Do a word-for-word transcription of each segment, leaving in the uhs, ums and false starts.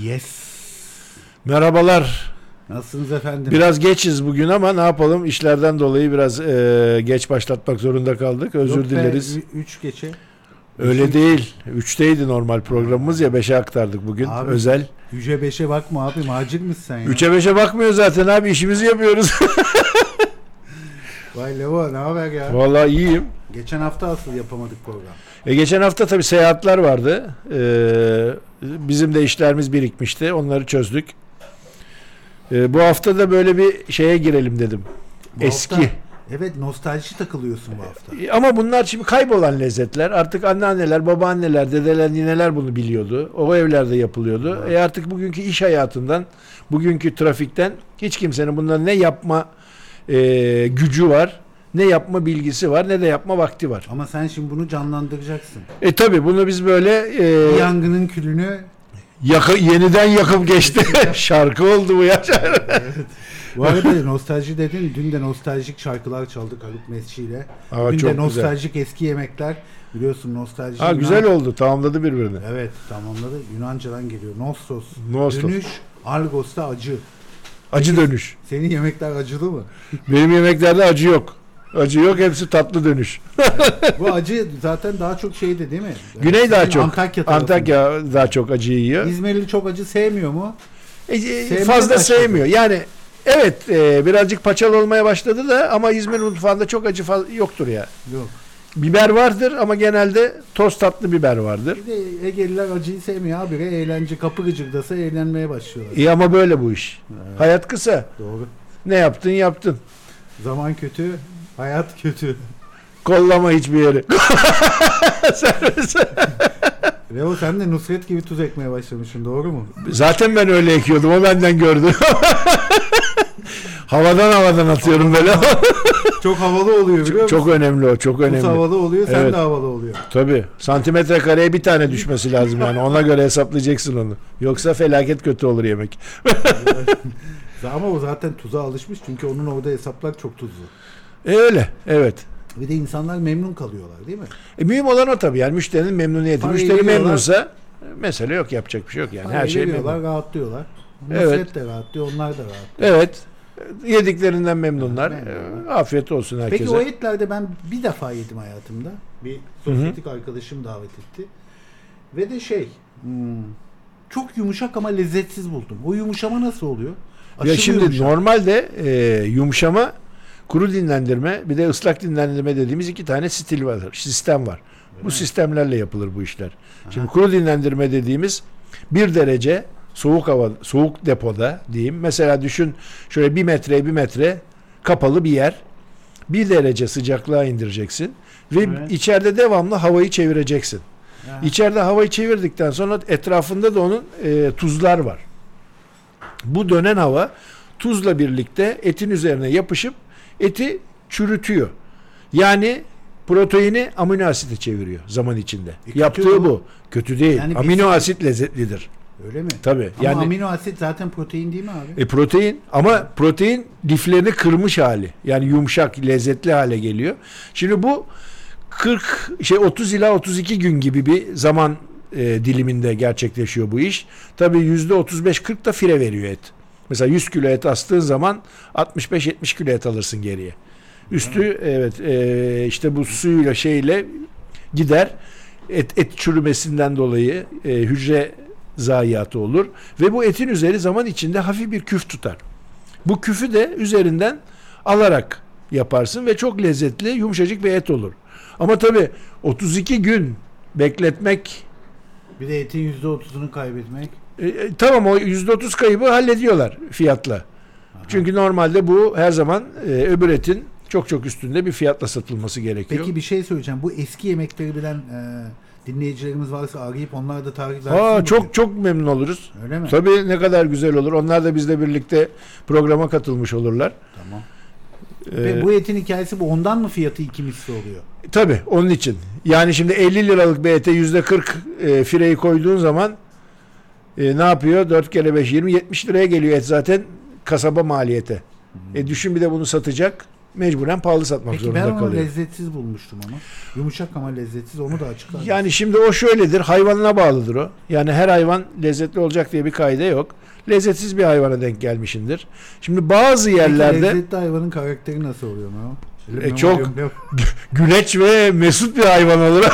Yes. Merhabalar. Nasılsınız efendim? Biraz geçiz bugün ama ne yapalım? İşlerden dolayı biraz e, geç başlatmak zorunda kaldık. Özür Yok be, dileriz. üç geçe. Öyle Beşin... değil. üçteydi normal programımız ya, beşe aktardık bugün. Abi, özel. Üçe beşe bakma abi, macir misin sen ya? Üçe beşe bakmıyor zaten abi, işimizi yapıyoruz. Vay Levo, ne haber ya? Vallahi iyiyim. Geçen hafta asıl yapamadık program. E, geçen hafta tabii seyahatler vardı. Ee, bizim de işlerimiz birikmişti. Onları çözdük. Ee, bu hafta da böyle bir şeye girelim dedim. Bu Eski. Hafta, evet, nostalji takılıyorsun bu hafta. E, ama bunlar şimdi kaybolan lezzetler. Artık anneanneler, babaanneler, dedeler, nineler bunu biliyordu. O evlerde yapılıyordu. Evet. E artık bugünkü iş hayatından, bugünkü trafikten hiç kimsenin bundan ne yapma e, gücü var, ne yapma bilgisi var, ne de yapma vakti var. Ama sen şimdi bunu canlandıracaksın. E tabi bunu biz böyle e, yangının külünü yakı, yeniden yakıp geçti. Şarkı oldu bu ya. Evet. Bu arada nostalji dedin, dün de nostaljik şarkılar çaldık Haluk Mesci ile. Dün de nostaljik güzel. Eski yemekler, biliyorsun nostalji. Ha, Yunan... güzel oldu, tamamladı birbirini. Evet, tamamladı. Yunancadan geliyor. Nostos. Nostos. Dönüş, Argos'ta acı. Acı Peki, dönüş. Senin yemekler acılı mı? Benim yemeklerde acı yok. Acı yok, hepsi tatlı dönüş. Evet, bu acı zaten daha çok şeydi değil mi? Güney yani daha çok. Antakya, Antakya daha çok acı yiyor. İzmirli çok acı sevmiyor mu? E, e, fazla sevmiyor. Yani evet, e, birazcık paçal olmaya başladı da ama İzmir mutfağında çok acı yoktur ya. Yok. Biber vardır ama genelde toz tatlı biber vardır. Bir de Egeliler acıyı sevmiyor abi. Eğlence kapı gıcırdasa eğlenmeye başlıyorlar. İyi ama böyle bu iş. Evet. Hayat kısa. Doğru. Ne yaptın yaptın. Zaman kötü, hayat kötü. Kollama hiçbir yeri. Leo, sen de Nusret gibi tuz ekmeye başlamışsın, doğru mu? Zaten ben öyle ekiyordum, o benden gördü. havadan havadan atıyorum böyle. Çok havalı oluyor, biliyor musun? Çok önemli o, çok önemli. Tuz havalı oluyor, sen evet. de havalı oluyor. Tabii. Santimetre kareye bir tane düşmesi lazım yani. Ona göre hesaplayacaksın onu. Yoksa felaket kötü olur yemek. Ama o zaten tuza alışmış, çünkü onun orada hesaplar çok tuzlu. E öyle, evet. Bir de insanlar memnun kalıyorlar, değil mi? E mühim olan o tabii, yani müşterinin memnuniyeti. Parayı Müşteri memnunsa mesele yok, yapacak bir şey yok yani. Parayı her şey memnun. Rahatlıyorlar. Evet. Nusret de rahatlıyor, onlar da rahatlıyor. Evet. Yediklerinden memnunlar. Yani memnunlar. E, afiyet olsun herkese. Peki o etlerde ben bir defa yedim hayatımda. Bir sosyetik Hı-hı. arkadaşım davet etti. Ve de şey, hmm, çok yumuşak ama lezzetsiz buldum. O yumuşama nasıl oluyor? Aşırı ya şimdi yumuşak. Normalde e, yumuşama, kuru dinlendirme, bir de ıslak dinlendirme dediğimiz iki tane stil var, sistem var. Öyle bu mi? Sistemlerle yapılır bu işler. Aha. Şimdi kuru dinlendirme dediğimiz bir derece soğuk hava, soğuk depoda diyeyim. Mesela düşün, şöyle bir metre bir metre kapalı bir yer. Bir derece sıcaklığa indireceksin ve evet. içeride devamlı havayı çevireceksin. Ya. İçeride havayı çevirdikten sonra etrafında da onun e, tuzlar var. Bu dönen hava tuzla birlikte etin üzerine yapışıp eti çürütüyor. Yani proteini amino asite çeviriyor zaman içinde. E, Yaptığı bu. Kötü değil. Yani amino asit lezzetlidir. Öyle mi? Tabii. Ama yani, amino asit zaten protein değil mi abi? E protein ama protein liflerini kırmış hali. Yani yumuşak, lezzetli hale geliyor. Şimdi bu kırk şey otuz ila otuz iki gün gibi bir zaman e, diliminde gerçekleşiyor bu iş. Tabii yüzde otuz beş kırk da fire veriyor et. Mesela yüz kilo et astığın zaman altmış beş yetmiş kilo et alırsın geriye. Üstü Hı. evet e, işte bu suyla şeyle gider. Et, et çürümesinden dolayı e, hücre zayiatı olur ve bu etin üzeri zaman içinde hafif bir küf tutar. Bu küfü de üzerinden alarak yaparsın ve çok lezzetli, yumuşacık bir et olur. Ama tabii otuz iki gün bekletmek, bir de etin yüzde otuzunu kaybetmek. E, e, tamam, o yüzde otuz kaybı hallediyorlar fiyatla. Aha. Çünkü normalde bu her zaman e, öbür etin çok çok üstünde bir fiyatla satılması gerekiyor. Peki bir şey söyleyeceğim. Bu eski yemekleri bilen e, dinleyicilerimiz varsa arayıp onlar da tarif versin. Aa, çok çok çok memnun oluruz. Öyle mi? Tabii, ne kadar güzel olur. Onlar da bizle birlikte programa katılmış olurlar. Tamam. Ee, Ve bu etin hikayesi bu. Ondan mı fiyatı iki misli oluyor? Tabii, onun için. Yani şimdi elli liralık bir ete yüzde kırk e, fireyi koyduğun zaman e, ne yapıyor? dört kere beş yirmi yetmiş liraya geliyor et zaten kasaba maliyete. Hmm. E düşün, bir de bunu satacak. mecburen pahalı satmak Peki zorunda ben onu kalıyor. lezzetsiz bulmuştum ama. Yumuşak ama lezzetsiz, onu da açıklar. Yani şimdi o şöyledir, hayvanına bağlıdır o. Yani her hayvan lezzetli olacak diye bir kaide yok. Lezzetsiz bir hayvana denk gelmişindir. Şimdi bazı yerlerde... Peki lezzetli hayvanın karakteri nasıl oluyor mu? E, çok güleç ve mesut bir hayvan olur.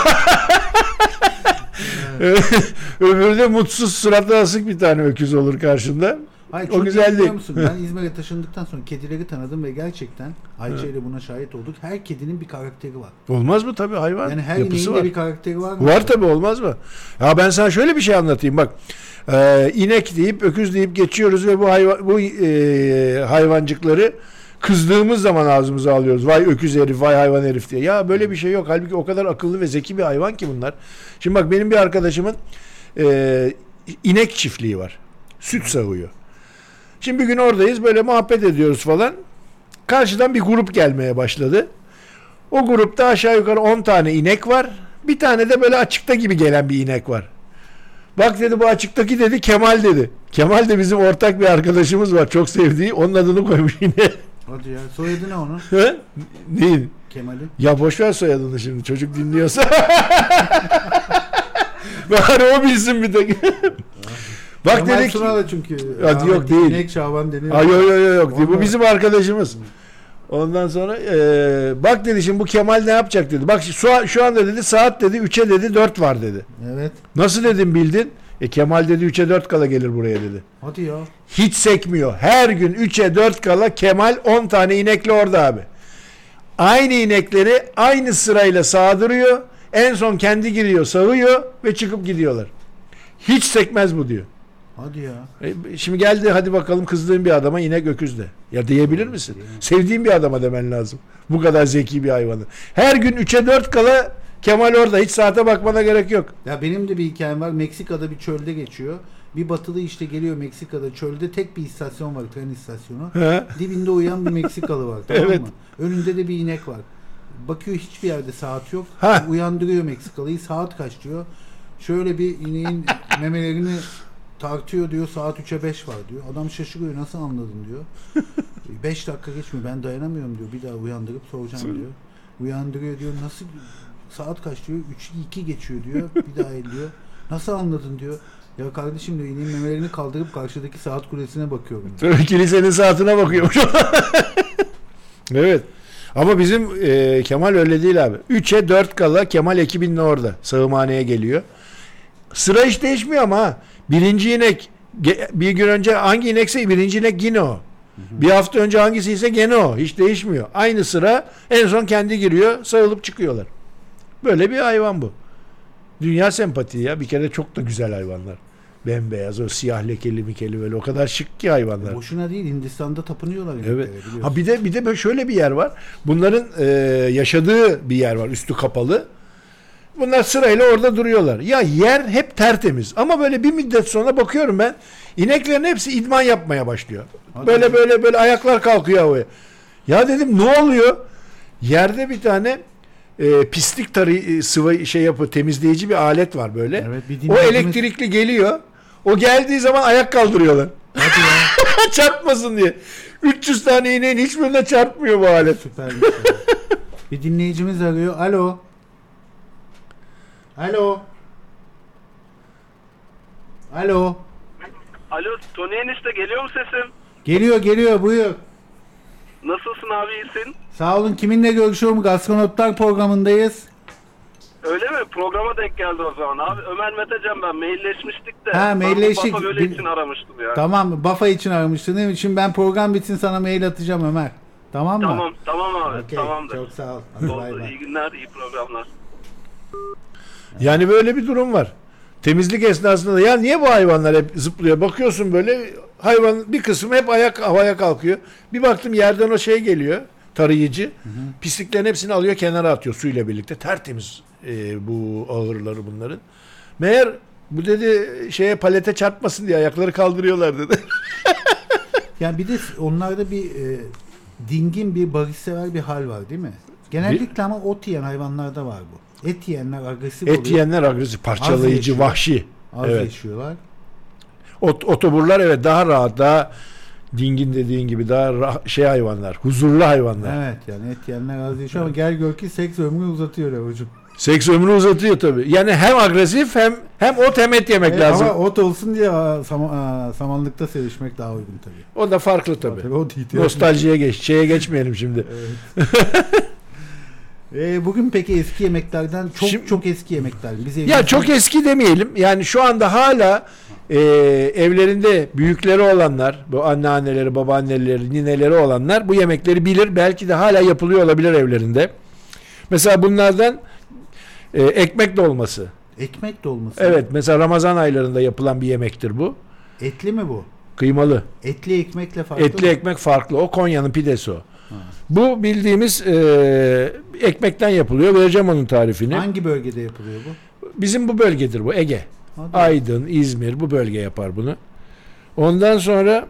Öbürü de mutsuz, suratlı asık bir tane öküz olur karşında. Hayır, o güzel değil. Musun? Ben İzmir'e taşındıktan sonra kedileri tanıdım ve gerçekten Ayça ile buna şahit olduk. Her kedinin bir karakteri var. Olmaz mı? Tabii hayvan. Yani her yapısı ineğin var. de bir karakteri var mı? Var tabii, olmaz mı? Ya ben sana şöyle bir şey anlatayım bak. Ee, inek deyip öküz deyip geçiyoruz ve bu hayvan, bu e, hayvancıkları kızdığımız zaman ağzımıza alıyoruz. Vay öküz herif, vay hayvan herif diye. Ya böyle bir şey yok. Halbuki o kadar akıllı ve zeki bir hayvan ki bunlar. Şimdi bak, benim bir arkadaşımın e, inek çiftliği var. Süt sağıyor. Şimdi bir gün oradayız, böyle muhabbet ediyoruz falan. Karşıdan bir grup gelmeye başladı. O grupta aşağı yukarı on tane inek var. Bir tane de böyle açıkta gibi gelen bir inek var. Bak dedi, bu açıktaki dedi Kemal dedi. Kemal de bizim ortak bir arkadaşımız var, çok sevdiği. Onun adını koymuş yine. Hadi ya, soyadı ne onun? Değil. Kemal'in. Ya boş ver soyadını şimdi, çocuk dinliyorsa. Bari o bilsin bir tek. Bak Kemal dedik. Sunal'a çünkü. Hadi yok değil. İnek Şaban deniyor. Ay yok yok yok. Ondan... Bu bizim arkadaşımız. Ondan sonra e, bak dedi, şimdi bu Kemal ne yapacak dedi. Bak şu, şu anda dedi saat dedi üçe dedi dört var dedi. Evet. Nasıl dedim, bildin? E Kemal dedi üçe dört kala gelir buraya dedi. Hadi ya. Hiç sekmiyor. Her gün üçe dört kala Kemal on tane inekle orada abi. Aynı inekleri aynı sırayla sağdırıyor. En son kendi giriyor, sağıyor ve çıkıp gidiyorlar. Hiç sekmez bu diyor. Hadi ya. E, şimdi geldi, hadi bakalım kızdığın bir adama inek öküz de. Ya diyebilir misin? Yani. Sevdiğin bir adama demen lazım. Bu kadar zeki bir hayvanı. Her gün üçe dört kala Kemal orada. Hiç saate bakmana gerek yok. Ya benim de bir hikayem var. Meksika'da bir çölde geçiyor. Bir batılı işte geliyor Meksika'da. Çölde tek bir istasyon var. Tren istasyonu. He. Dibinde uyuyan bir Meksikalı var. Tamam Evet. mı? Önünde de bir inek var. Bakıyor hiçbir yerde saat yok. Ha. Uyandırıyor Meksikalıyı. Saat kaç diyor. Şöyle bir ineğin memelerini tartıyor diyor. Saat üçe beş var diyor. Adam şaşırıyor. Nasıl anladın diyor. beş dakika geçmiyor. Ben dayanamıyorum diyor. Bir daha uyandırıp soracağım diyor. Uyandırıyor diyor. Nasıl, saat kaç diyor. üç iki geçiyor diyor. Bir daha diyor. Nasıl anladın diyor. Ya kardeşim diyor, ineğin memelerini kaldırıp karşıdaki saat kulesine bakıyorum. Kilisenin saatine bakıyormuş. Evet. Ama bizim e, Kemal öyle değil abi. üçe dört kala Kemal ekibinle orada. Sağımhaneye geliyor. Sıra hiç değişmiyor ama ha. Birinci inek bir gün önce hangi inekse birinci inek yine o. Hı hı. Bir hafta önce hangisi ise gene o. Hiç değişmiyor. Aynı sıra, en son kendi giriyor, sağılıp çıkıyorlar. Böyle bir hayvan bu. Dünya sempatiği ya. Bir kere çok da güzel hayvanlar. Bembeyaz, o siyah lekeli mikeli, böyle o kadar şık ki hayvanlar. Boşuna değil, Hindistan'da tapınıyorlar. Evet. Ha bir de bir de böyle şöyle bir yer var. Bunların e, yaşadığı bir yer var, üstü kapalı. Bunlar sırayla orada duruyorlar. Ya yer hep tertemiz ama böyle bir müddet sonra bakıyorum ben, ineklerin hepsi idman yapmaya başlıyor. Hadi böyle hadi. böyle böyle ayaklar kalkıyor havaya. Ya dedim ne oluyor? Yerde bir tane e, pislik tarı sıvı şey yapı temizleyici bir alet var böyle. Evet, o elektrikli geliyor. O geldiği zaman ayak kaldırıyorlar. Hadi ya. Çarpmasın diye. üç yüz tane ineğin hiçbirine çarpmıyor bu alet. Süper bir şey. Bir dinleyicimiz arıyor. Alo. Alo. Alo. Alo, Tony enişte geliyor mu sesim? Geliyor geliyor, buyur. Nasılsın abi, iyisin? Sağ olun, kiminle görüşüyorum? Gastronotlar programındayız. Öyle mi? Programa denk geldi o zaman abi. Ömer Metecem ben, mailleşmiştik de. Ha, mailleştik. Bafa böyle için aramıştım ya. Tamam, Bafa için aramıştın değil mi? Şimdi ben program bitsin sana mail atacağım Ömer. Tamam mı? Tamam, tamam abi. Okay, tamamdır. çok sağ ol. Hadi bay bay. İyi günler, iyi programlar. Yani böyle bir durum var. Temizlik esnasında da ya niye bu hayvanlar hep zıplıyor? Bakıyorsun böyle, hayvan bir kısmı hep ayak havaya kalkıyor. Bir baktım yerden o şey geliyor, tarayıcı. Hı hı. Pisliklerin hepsini alıyor, kenara atıyor suyla birlikte. Tertemiz e, bu ağırları bunların. Meğer bu dedi şeye, palete çarpmasın diye ayakları kaldırıyorlar dedi. Yani bir de onlarda bir e, dingin, bir barışsever bir hal var değil mi? Genellikle bir, ama ot yiyen hayvanlarda var bu. Et yiyenler agresif et oluyor. Et yiyenler agresif, parçalayıcı, vahşi. Az evet. yaşıyorlar. Ot, otoburlar evet daha rahat, daha Dingin dediğin gibi daha rah- şey hayvanlar, huzurlu hayvanlar. Evet yani et yiyenler az değil ama gel gör ki seks ömrünü uzatıyor Levo'cum. Seks ömrü uzatıyor tabii. Yani hem agresif hem hem ot hem et yemek E, lazım. ama ot olsun diye aa, sam- aa, samanlıkta sevişmek daha uygun tabii. O da farklı tabii. Tabii, ot ihtiyaç- Nostaljiye geç, şeye geçmeyelim şimdi. E, bugün peki eski yemeklerden çok Şimdi- çok eski yemekler. Bize Ya çok eski demeyelim. Yani şu anda hala e, evlerinde büyükleri olanlar, bu anneanneleri, babaanneleri, nineleri olanlar bu yemekleri bilir. Belki de hala yapılıyor olabilir evlerinde. Mesela bunlardan e, ekmek dolması. ekmek dolması. Evet, mesela Ramazan aylarında yapılan bir yemektir bu. Etli mi bu? Kıymalı. Etli ekmekle farklı Etli mı? ekmek farklı. O Konya'nın pidesi o. Ha. Bu bildiğimiz e, ekmekten yapılıyor. Vereceğim onun tarifini. Hangi bölgede yapılıyor bu? Bizim bu bölgedir bu, Ege. Hadi. Aydın, İzmir bu bölge yapar bunu. Ondan sonra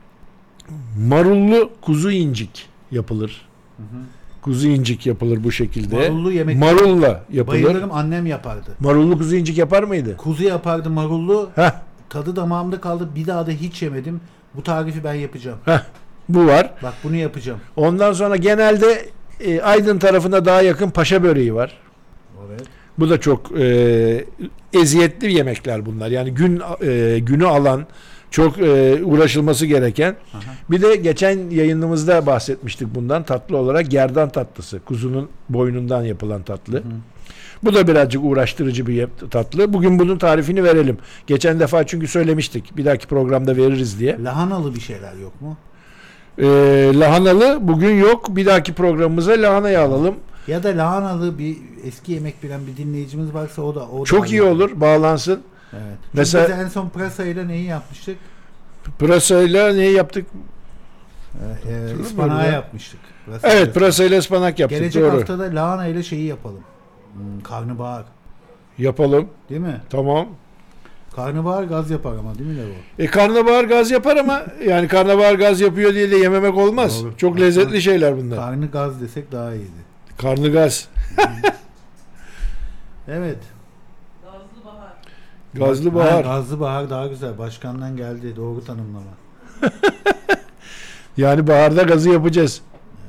marullu kuzu incik yapılır. Hı hı. Kuzu incik yapılır bu şekilde. Marullu yemek. Marulla yapılır. Bayılırım, annem yapardı. Marullu kuzu incik yapar mıydı? Kuzu yapardı marullu. Heh, Tadı damağımda kaldı. Bir daha da hiç yemedim. Bu tarifi ben yapacağım. heh, bu var. Bak bunu yapacağım. Ondan sonra genelde e, Aydın tarafına daha yakın paşa böreği var. Evet. Bu da çok e, eziyetli yemekler bunlar. Yani gün e, günü alan, çok e, uğraşılması gereken. Aha. Bir de geçen yayınımızda bahsetmiştik bundan, tatlı olarak gerdan tatlısı. Kuzunun boynundan yapılan tatlı. Hı. Bu da birazcık uğraştırıcı bir yap- tatlı. Bugün bunun tarifini verelim. Geçen defa çünkü söylemiştik. Bir dahaki programda veririz diye. Lahanalı bir şeyler yok mu? E, lahanalı bugün yok. Bir dahaki programımıza lahanayı alalım. Ya da lahanalı bir eski yemek bilen bir dinleyicimiz varsa o da o da Çok iyi olur. Bağlansın. Evet. Mesela- Mesela en son pırasa ile neyi yapmıştık? Pırasayla ne yaptık? Ee, e, Hatırlamıyorum ıspanağı ya. yapmıştık. Pırasa Evet, ile. pırasayla ıspanak yaptık. Gelecek Doğru. haftada lahana ile şeyi yapalım. Hmm, karnabahar. Yapalım. Değil mi? Tamam. Karnabahar gaz yapar ama değil mi Levo? E karnabahar gaz yapar ama yani karnabahar gaz yapıyor diye de yememek olmaz. Doğru. Çok lezzetli şeyler bunlar. Karnı gaz desek daha iyiydi. Karnı gaz. Evet. Gazlı Ha, bahar. gazlı bahar daha güzel. Başkandan geldi. Doğru tanımlama. Yani baharda gazı yapacağız.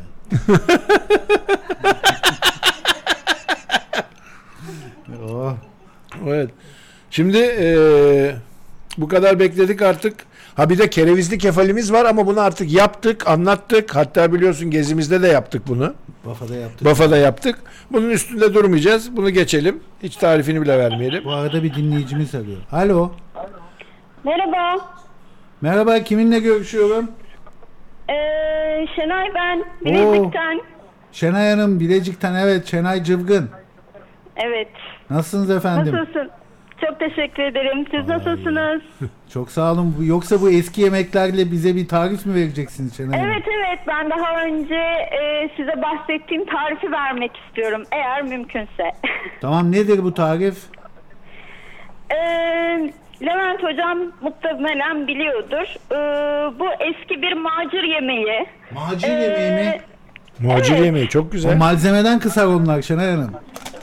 Oh. Evet. Şimdi e, bu kadar bekledik artık. Ha bir de kerevizli kefalimiz var ama bunu artık yaptık, anlattık. Hatta biliyorsun gezimizde de yaptık bunu. Bafada yaptık. Bafa'da yaptık. Bunun üstünde durmayacağız. Bunu geçelim. Hiç tarifini bile vermeyelim. Bu arada bir dinleyicimiz arıyor. Alo. Merhaba. Merhaba, kiminle görüşüyorum? Ee, Şenay ben. Bilecik'ten. Şenay Hanım, Bilecik'ten. Evet, Şenay Cıvgın. Evet. Nasılsınız efendim? Nasılsın? Çok teşekkür ederim. Siz nasılsınız? Çok sağ olun. Bu- Yoksa bu eski yemeklerle bize bir tarif mi vereceksiniz Şenay Hanım? Evet evet ben daha önce e, size bahsettiğim tarifi vermek istiyorum eğer mümkünse. Tamam, nedir bu tarif? Ee, Levent hocam muhtemelen biliyordur. Ee, bu eski bir macir yemeği. Macir Ee, yemeği mi? Muhacir Evet. yemeği çok O güzel. malzemeden kısar onlar Şenay Hanım.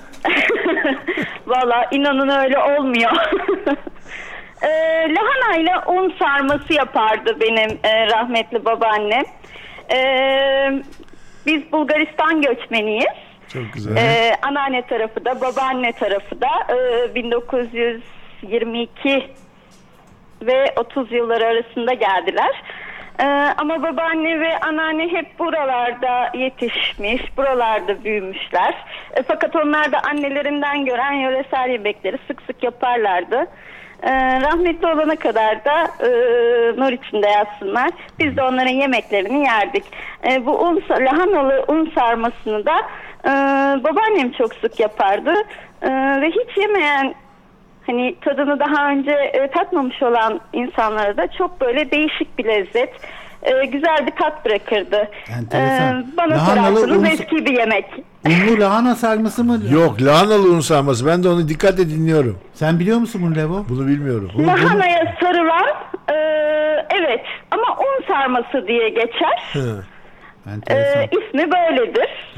Valla inanın öyle olmuyor. e, lahana ile un sarması yapardı benim e, rahmetli babaannem. E, biz Bulgaristan göçmeniyiz. Çok güzel. E, anneanne tarafı da babaanne tarafı da e, bin dokuz yüz yirmi iki ve otuz yılları arasında geldiler. Ee, ama babaanne ve anneanne hep buralarda yetişmiş, buralarda büyümüşler. E, fakat onlar da annelerinden gören yöresel yemekleri sık sık yaparlardı. E, rahmetli olana kadar da e, nur içinde yatsınlar. Biz de onların yemeklerini yerdik. E, bu un, lahanalı un sarmasını da e, babaannem çok sık yapardı. E, ve hiç yemeyen, hani tadını daha önce e, tatmamış olan insanlara da çok böyle değişik bir lezzet, e, güzel bir tat bırakırdı. Enteresan. E, bana Lahanalı sorarsanız un- eski bir yemek. Unlu lahana sarması mı? Yok, lahanalı un sarması. Ben de onu dikkatle dinliyorum. Sen biliyor musun bunu Levo? Bunu bilmiyorum. Lahanaya sarılan, e, evet ama un sarması diye geçer. Hı. E, Enteresan. ismi böyledir. Tamam.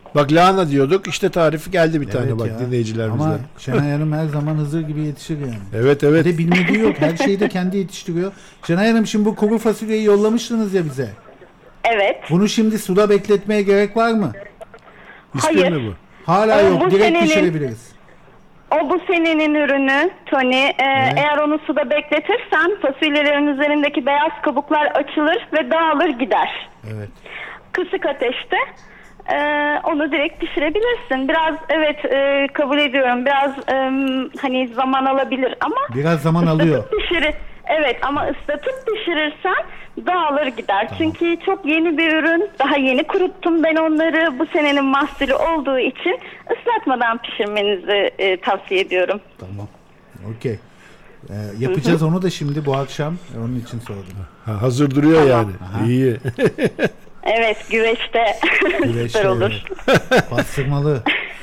Bak lahana diyorduk. İşte tarifi geldi bir tane Evet bak ya. dinleyicilerimize. Ama Şenay Hanım her zaman Hızır gibi yetişir yani. Evet evet. Bir de bilmediği yok. Her şeyi de kendi yetiştiriyor. Şenay Hanım şimdi bu kuru fasulyeyi yollamıştınız ya bize. Evet. Bunu şimdi suda bekletmeye gerek var mı? İspir Hayır. mi bu? Hala Ee, yok. bu Direkt senenin- pişirebiliriz. O bu senenin ürünü Tony. Ee, Evet. Eğer onu suda bekletirsen fasulyelerin üzerindeki beyaz kabuklar açılır ve dağılır gider. Evet. Kısık ateşte e, onu direkt pişirebilirsin. Biraz evet e, kabul ediyorum. Biraz e, hani zaman alabilir ama Biraz zaman alıyor. ıslatıp pişirir. Evet ama ıslatıp pişirirsen dağılır gider. Çünkü çok yeni bir ürün. Daha yeni kuruttum ben onları. Bu senenin mahsulü olduğu için ıslatmadan pişirmenizi e, tavsiye ediyorum. Tamam. Okey. Ee, yapacağız onu da şimdi bu akşam. Onun için sordum. Ha, hazır duruyor Tamam. yani. Aha. İyi. Evet güveçte Güveçte, süper olur. evet. Bastırmalı.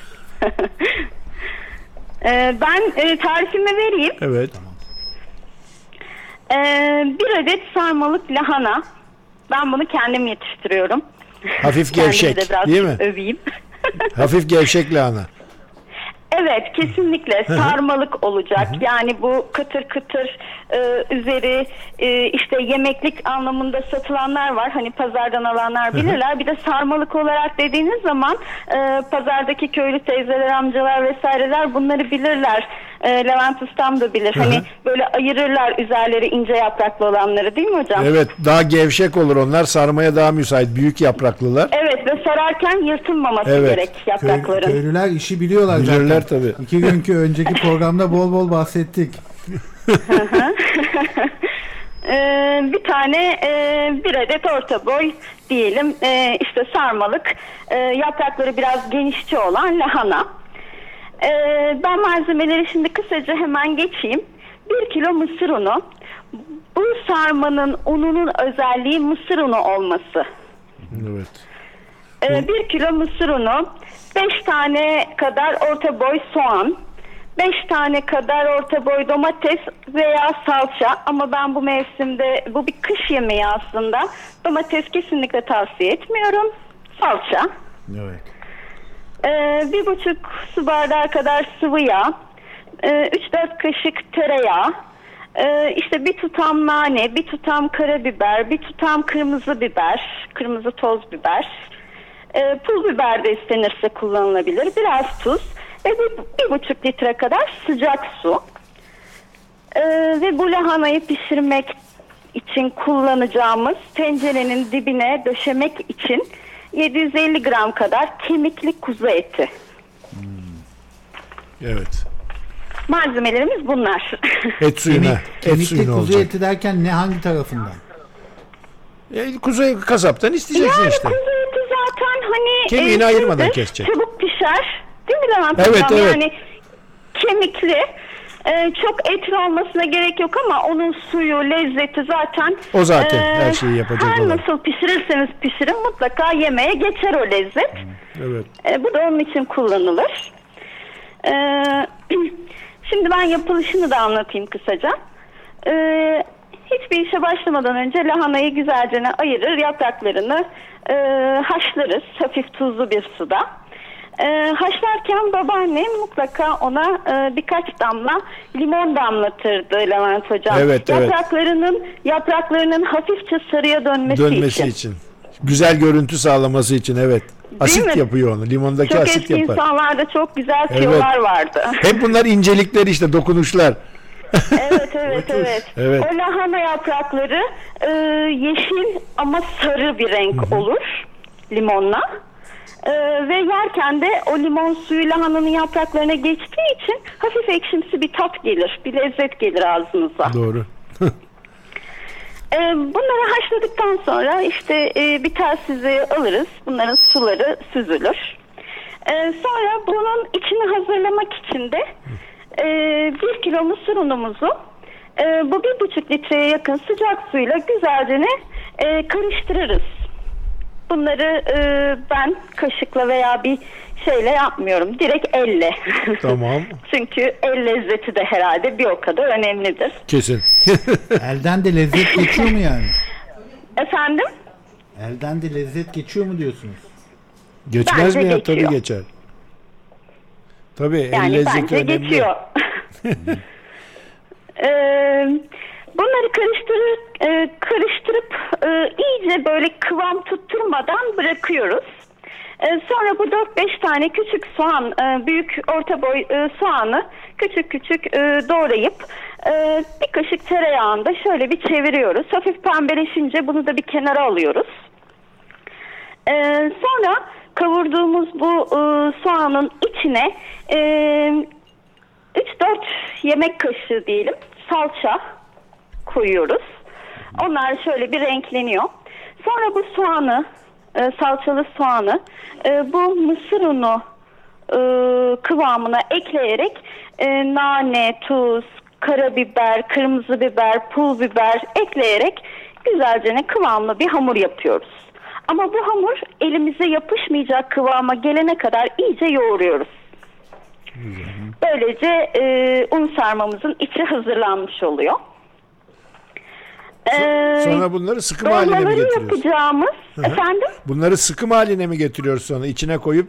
Ee, ben e, tarifimi vereyim. Evet. Ee, bir adet sarmalık lahana. Ben bunu kendim yetiştiriyorum. Hafif Kendimi gevşek, de biraz değil mi? öveyim. Hafif gevşek lahana. Evet kesinlikle sarmalık olacak. Yani bu kıtır kıtır e, üzeri e, işte yemeklik anlamında satılanlar var. Hani pazardan alanlar bilirler. Bir de sarmalık olarak dediğiniz zaman e, pazardaki köylü teyzeler, amcalar vesaireler bunları bilirler. E, Levent Ustam da bilir. Hani böyle ayırırlar üzerleri ince yapraklı olanları değil mi hocam? Evet, daha gevşek olur onlar. Sarmaya daha müsait. Büyük yapraklılar. Evet ve sararken yırtılmaması Evet. gerek Köy, yaprakların. köylüler işi biliyorlar Bilirler zaten. tabii. İki günkü önceki programda bol bol bahsettik. Ee, bir tane e, bir adet orta boy diyelim e, işte sarmalık e, yaprakları biraz genişçe olan lahana. E, ben malzemeleri şimdi kısaca hemen geçeyim. Bir kilo mısır unu. Bu sarmanın ununun özelliği mısır unu olması. Evet. Ee, bir kilo mısır unu, beş tane kadar orta boy soğan, beş tane kadar orta boy domates veya salça, ama ben bu mevsimde, bu bir kış yemeği aslında, domates kesinlikle tavsiye etmiyorum. Salça, Evet. ee, bir buçuk su bardağı kadar sıvı yağ, ee, üç dört kaşık tereyağı, ee, işte bir tutam nane, bir tutam karabiber, bir tutam kırmızı biber, kırmızı toz biber, ee, pul biber de istenirse kullanılabilir, biraz tuz ve bir, bir buçuk litre kadar sıcak su. Ee, ve bu lahanayı pişirmek için kullanacağımız tencerenin dibine döşemek için yedi yüz elli gram kadar kemikli kuzu eti. Evet. Malzemelerimiz bunlar. Et suyuna. Kemik, et kemikli suyuna kuzu olacak. eti derken ne, hangi tarafından? E, kuzu kasaptan isteyeceksin Yani işte. kuzu eti zaten hani Kemiğini e, ayırmadan şeydir, kesecek. çabuk pişer. Değil mi Levent Evet, Hocam? evet. Yani kemikli, e, çok etli olmasına gerek yok ama onun suyu, lezzeti zaten O zaten her şeyi yapacak her olan. nasıl pişirirseniz pişirin mutlaka yemeğe geçer o lezzet. Evet. E, bu da onun için kullanılır. E, şimdi ben yapılışını da anlatayım kısaca. E, hiçbir işe başlamadan önce lahanayı güzelce ayırır, yapraklarını e, haşlarız hafif tuzlu bir suda. E, haşlarken babaannem mutlaka ona e, birkaç damla limon damlatırdı Levent Hocam. Evet, evet. Yapraklarının yapraklarının hafifçe sarıya dönmesi, Dönmesi için. için. Güzel görüntü sağlaması için evet. Asit mi? yapıyor onu. Limondaki Çok asit eski yapar. insanlarda çok güzel Evet. tiyolar vardı. Hep bunlar incelikler işte, dokunuşlar. Evet evet evet. Evet. O lahana yaprakları e, yeşil ama sarı bir renk olur limonla. E, ve yerken de o limon suyu lahananın yapraklarına geçtiği için hafif ekşimsi bir tat gelir, bir lezzet gelir ağzınıza. Doğru. E, bunları haşladıktan sonra işte e, bir telsize alırız. Bunların suları süzülür. E, sonra bunun içini hazırlamak için de e, bir kilo mısır unumuzu e, bu bir buçuk litreye yakın sıcak suyla güzelce e, karıştırırız. Bunları e, ben kaşıkla veya bir şeyle yapmıyorum. Direkt elle. Tamam. Çünkü el lezzeti de herhalde bir o kadar önemlidir. Kesin. Elden de lezzet geçiyor mu yani? Efendim? Elden de lezzet geçiyor mu diyorsunuz? Geçmez Bence mi ya? geçiyor. Tabii geçer. Tabii Yani el lezzeti bence önemli. geçiyor. Ee, bunları karıştırıp, e, karıştırıp e, iyice böyle kıvam tutturmadan bırakıyoruz. E, sonra bu dört beş tane küçük soğan, e, büyük orta boy e, soğanı küçük küçük e, doğrayıp e, bir kaşık tereyağında şöyle bir çeviriyoruz. Hafif pembeleşince bunu da bir kenara alıyoruz. E, sonra kavurduğumuz bu e, soğanın içine e, üç dört yemek kaşığı diyelim salça koyuyoruz. Onlar şöyle bir renkleniyor. Sonra bu soğanı, e, salçalı soğanı e, bu mısır unu e, kıvamına ekleyerek e, nane, tuz, karabiber, kırmızı biber, pul biber ekleyerek güzelce kıvamlı bir hamur yapıyoruz. Ama bu hamur elimize yapışmayacak kıvama gelene kadar iyice yoğuruyoruz. Güzel. Böylece e, un sarmamızın içi hazırlanmış oluyor. Ee, sonra bunları sıkım haline mi getiriyoruz? Yapacağımız, Hı-hı. efendim? Bunları sıkım haline mi getiriyoruz sonra? İçine koyup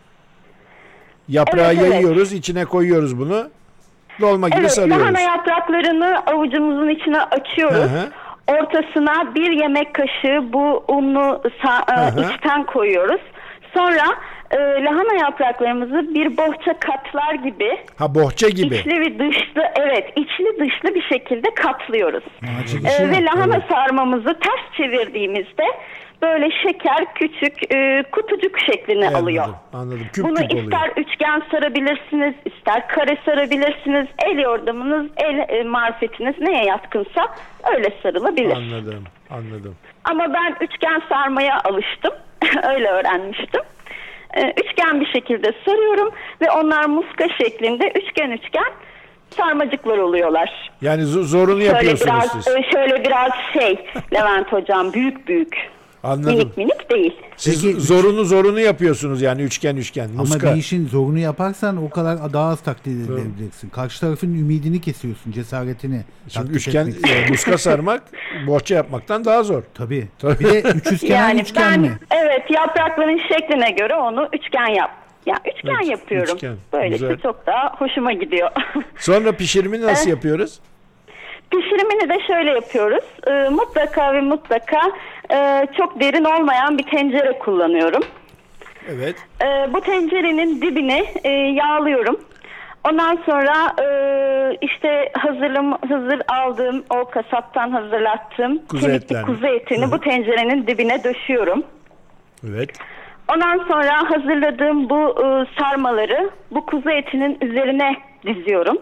yaprağı evet, evet. yayıyoruz, içine koyuyoruz bunu. Dolma gibi evet, sarıyoruz. Lahana yapraklarını avucumuzun içine açıyoruz. Hı-hı. Ortasına bir yemek kaşığı bu unlu sa- içten koyuyoruz. Sonra e, lahana yapraklarımızı bir bohça katlar gibi. Ha, bohça gibi. İçli ve dışlı, evet, içli dışlı bir şekilde katlıyoruz. Hmm. E, ve lahana evet. sarmamızı ters çevirdiğimizde böyle şeker küçük e, kutucuk şeklini evet, alıyor. Anladım. anladım. Küp Bunu küp ister oluyor. üçgen sarabilirsiniz, ister kare sarabilirsiniz. El yordamınız, el e, marifetiniz neye yatkınsa öyle sarılabilir. Anladım, anladım. Ama ben üçgen sarmaya alıştım. Öyle öğrenmiştim. Ee, üçgen bir şekilde sarıyorum ve onlar muska şeklinde üçgen üçgen sarmacıklar oluyorlar. Yani zorunu şöyle yapıyorsunuz biraz, siz. Şöyle biraz şey Levent hocam, büyük büyük. Anladım. Minik minik değil. Siz Peki, zorunu zorunu yapıyorsunuz yani üçgen üçgen. Muska. Ama bir işin zorunu yaparsan o kadar daha az takdir edileceksin. Karşı tarafın ümidini kesiyorsun, cesaretini. Şimdi üçgen e, muska sarmak bohça yapmaktan daha zor. Tabii. Tabii. Bir de üç üçgen yani üçgen ben, mi? Evet, yaprakların şekline göre onu üçgen yap. Ya üçgen evet, yapıyorum. Üçgen. Böylece Güzel. çok daha hoşuma gidiyor. Sonra pişirimi nasıl yapıyoruz? Pişirimini de şöyle yapıyoruz. Ee, mutlaka ve mutlaka e, çok derin olmayan bir tencere kullanıyorum. Evet. Ee, bu tencerenin dibini e, yağlıyorum. Ondan sonra e, işte hazırım, hazır aldığım o kasaptan hazırlattığım kuzu kemikli etlerini. kuzu etini Hı-hı. bu tencerenin dibine döşüyorum. Evet. Ondan sonra hazırladığım bu e, sarmaları bu kuzu etinin üzerine diziyorum.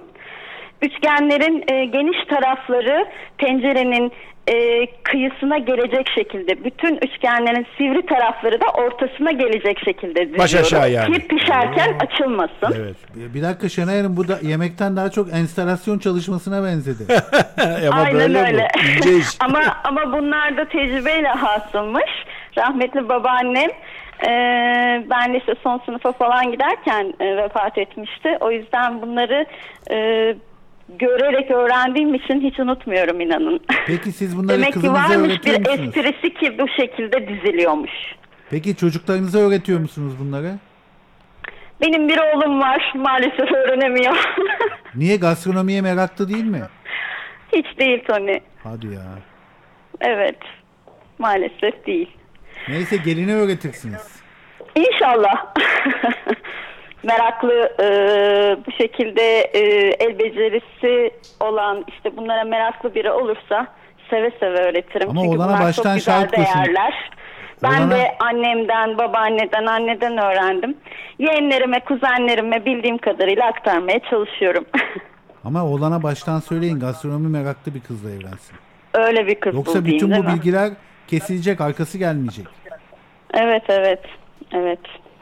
Üçgenlerin e, geniş tarafları tencerenin e, kıyısına gelecek şekilde, bütün üçgenlerin sivri tarafları da ortasına gelecek şekilde diziyorum. Baş aşağı yani. Ki pişerken açılmasın. Evet. Bir dakika Şenay Hanım, bu da yemekten daha çok enstalasyon çalışmasına benzedi. Ama aynen böyle öyle. bu. İnce iş. ama ama bunlar da tecrübeyle hasılmış. Rahmetli babaannem e, ben lise son sınıfa falan giderken e, vefat etmişti. O yüzden bunları e, görerek öğrendiğim için hiç unutmuyorum, inanın. Peki siz bunları Demek ki kızınıza varmış öğretiyor bir musunuz? esprisi ki bu şekilde diziliyormuş. Peki çocuklarınıza öğretiyor musunuz bunları? Benim bir oğlum var, maalesef öğrenemiyor. Niye, gastronomiye meraklı değil mi? Hiç değil Tony. Hadi ya. Evet, maalesef değil. Neyse, gelini öğretirsiniz. İnşallah. Meraklı, e, bu şekilde e, el becerisi olan, işte bunlara meraklı biri olursa seve seve öğretirim. Ama çünkü olana bunlar baştan çok güzel şart koşun. değerler. Ben Olana... de annemden, babaanneden, anneden öğrendim. Yeğenlerime, kuzenlerime bildiğim kadarıyla aktarmaya çalışıyorum. Ama oğlana baştan söyleyin, gastronomi meraklı bir kızla evlensin. Öyle bir kız Yoksa bulayım, bütün bu mi? bilgiler kesilecek, arkası gelmeyecek. Evet, evet, evet.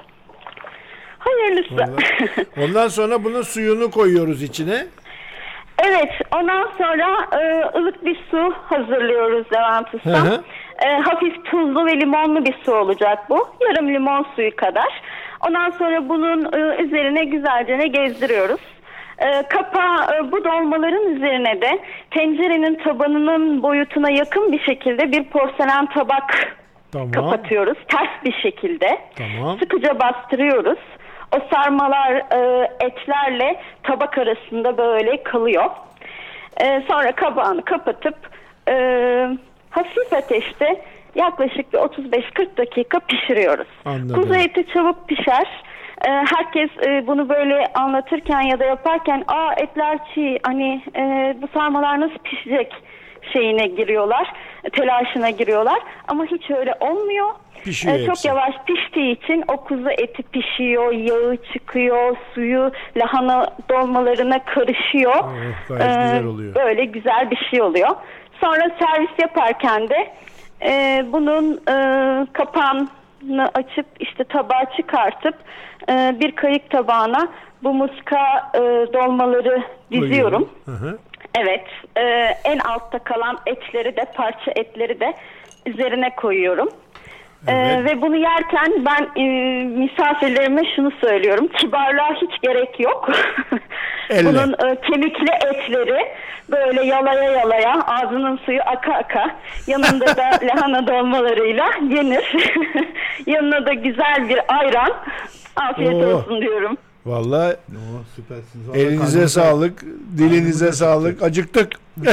Hayırlısı. Ondan, ondan sonra bunun suyunu koyuyoruz içine. Evet, ondan sonra e, ılık bir su hazırlıyoruz Levent Usta. E, hafif tuzlu ve limonlu bir su olacak bu. Yarım limon suyu kadar. Ondan sonra bunun e, üzerine güzelce gezdiriyoruz. E, kapağı e, bu dolmaların üzerine de tencerenin tabanının boyutuna yakın bir şekilde bir porselen tabak Tamam. kapatıyoruz ters bir şekilde. Tamam. Sıkıca bastırıyoruz. O sarmalar e, etlerle tabak arasında böyle kalıyor. E, sonra kabağını kapatıp e, hafif ateşte yaklaşık bir otuz beş kırk dakika pişiriyoruz. Anladım. Kuzu eti çabuk pişer. E, herkes e, bunu böyle anlatırken ya da yaparken aa etler çiğ, hani e, bu sarmalar nasıl pişecek şeyine giriyorlar, telaşına giriyorlar. Ama hiç öyle olmuyor. Pişiyor Ee, çok hepsi. yavaş piştiği için o kuzu eti pişiyor, yağı çıkıyor, suyu lahana dolmalarına karışıyor. Oh, gayet Ee, güzel oluyor. Böyle güzel bir şey oluyor. Sonra servis yaparken de e, bunun e, kapağını açıp işte tabağa çıkartıp e, bir kayık tabağına bu muska e, dolmaları diziyorum. Hı hı. Evet, e, en altta kalan etleri de, parça etleri de üzerine koyuyorum. E, Evet. ve bunu yerken ben e, misafirlerime şunu söylüyorum, kibarlığa hiç gerek yok. Elle. Bunun e, kemikli etleri böyle yalaya yalaya, ağzının suyu aka aka, yanında da lahana dolmalarıyla yenir. Yanına da güzel bir ayran. Afiyet Oo. olsun diyorum. Vallahi Oo, süpersiniz. Vallahi elinize kalbimize- sağlık, dilinize sağlık. Acıktık.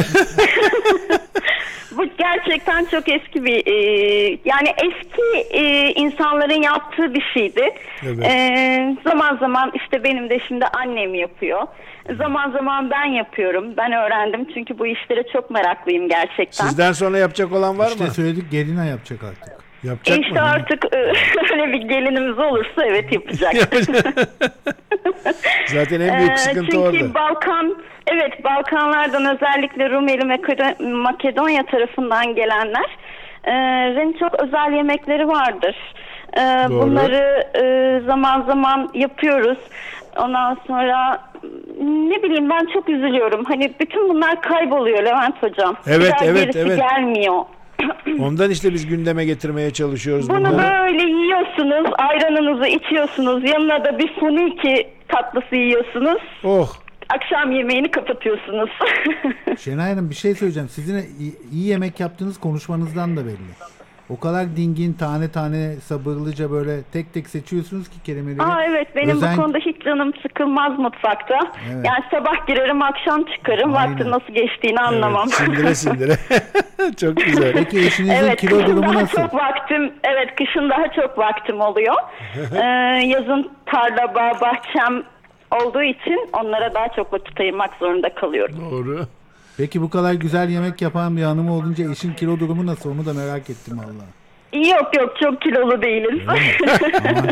Bu gerçekten çok eski bir, e, yani eski e, insanların yaptığı bir şeydi. Evet. E, zaman zaman işte benim de şimdi annem yapıyor. Zaman zaman ben yapıyorum. Ben öğrendim çünkü bu işlere çok meraklıyım gerçekten. Sizden sonra yapacak olan var İşte mı? söyledik, Gelina yapacak artık. Yapacak İşte mı? artık e, öyle bir gelinimiz olursa evet yapacak. Zaten en büyük Ee, sıkıntı Çünkü orada. Balkan, evet Balkanlardan özellikle Rumeli, Makedo- Makedonya tarafından gelenlerin çok özel yemekleri vardır. Ee, Doğru. bunları e, zaman zaman yapıyoruz. Ondan sonra ne bileyim ben çok üzülüyorum. Hani bütün bunlar kayboluyor Levent Hocam. Evet, Bir daha evet, gerisi evet. gelmiyor. Ondan işte biz gündeme getirmeye çalışıyoruz Bunu bunları. böyle yiyorsunuz, ayranınızı içiyorsunuz, yanına da bir funiki tatlısı yiyorsunuz. Oh. Akşam yemeğini kapatıyorsunuz. Şenay Hanım, bir şey söyleyeceğim. Sizin iyi, iyi yemek yaptığınız konuşmanızdan da belli. O kadar dingin, tane tane, sabırlıca böyle tek tek seçiyorsunuz ki kelimeleri. Aa evet, benim Özen- bu konuda hiç canım sıkılmaz mutfakta. Evet. Yani sabah girerim, akşam çıkarım. Aynen. Vaktin nasıl geçtiğini anlamam. Evet, sindire sindire. Çok güzel. Peki eşinizin Evet, kilo kışın durumu daha nasıl? çok vaktim, evet kışın daha çok vaktim oluyor. ee, yazın tarla, bağ, bahçem olduğu için onlara daha çok vakit ayırmak zorunda kalıyorum. Doğru. Peki bu kadar güzel yemek yapan bir hanımı olunca eşin kilo durumu nasıl? Onu da merak ettim valla. Yok yok, çok kilolu değiliz. Aman.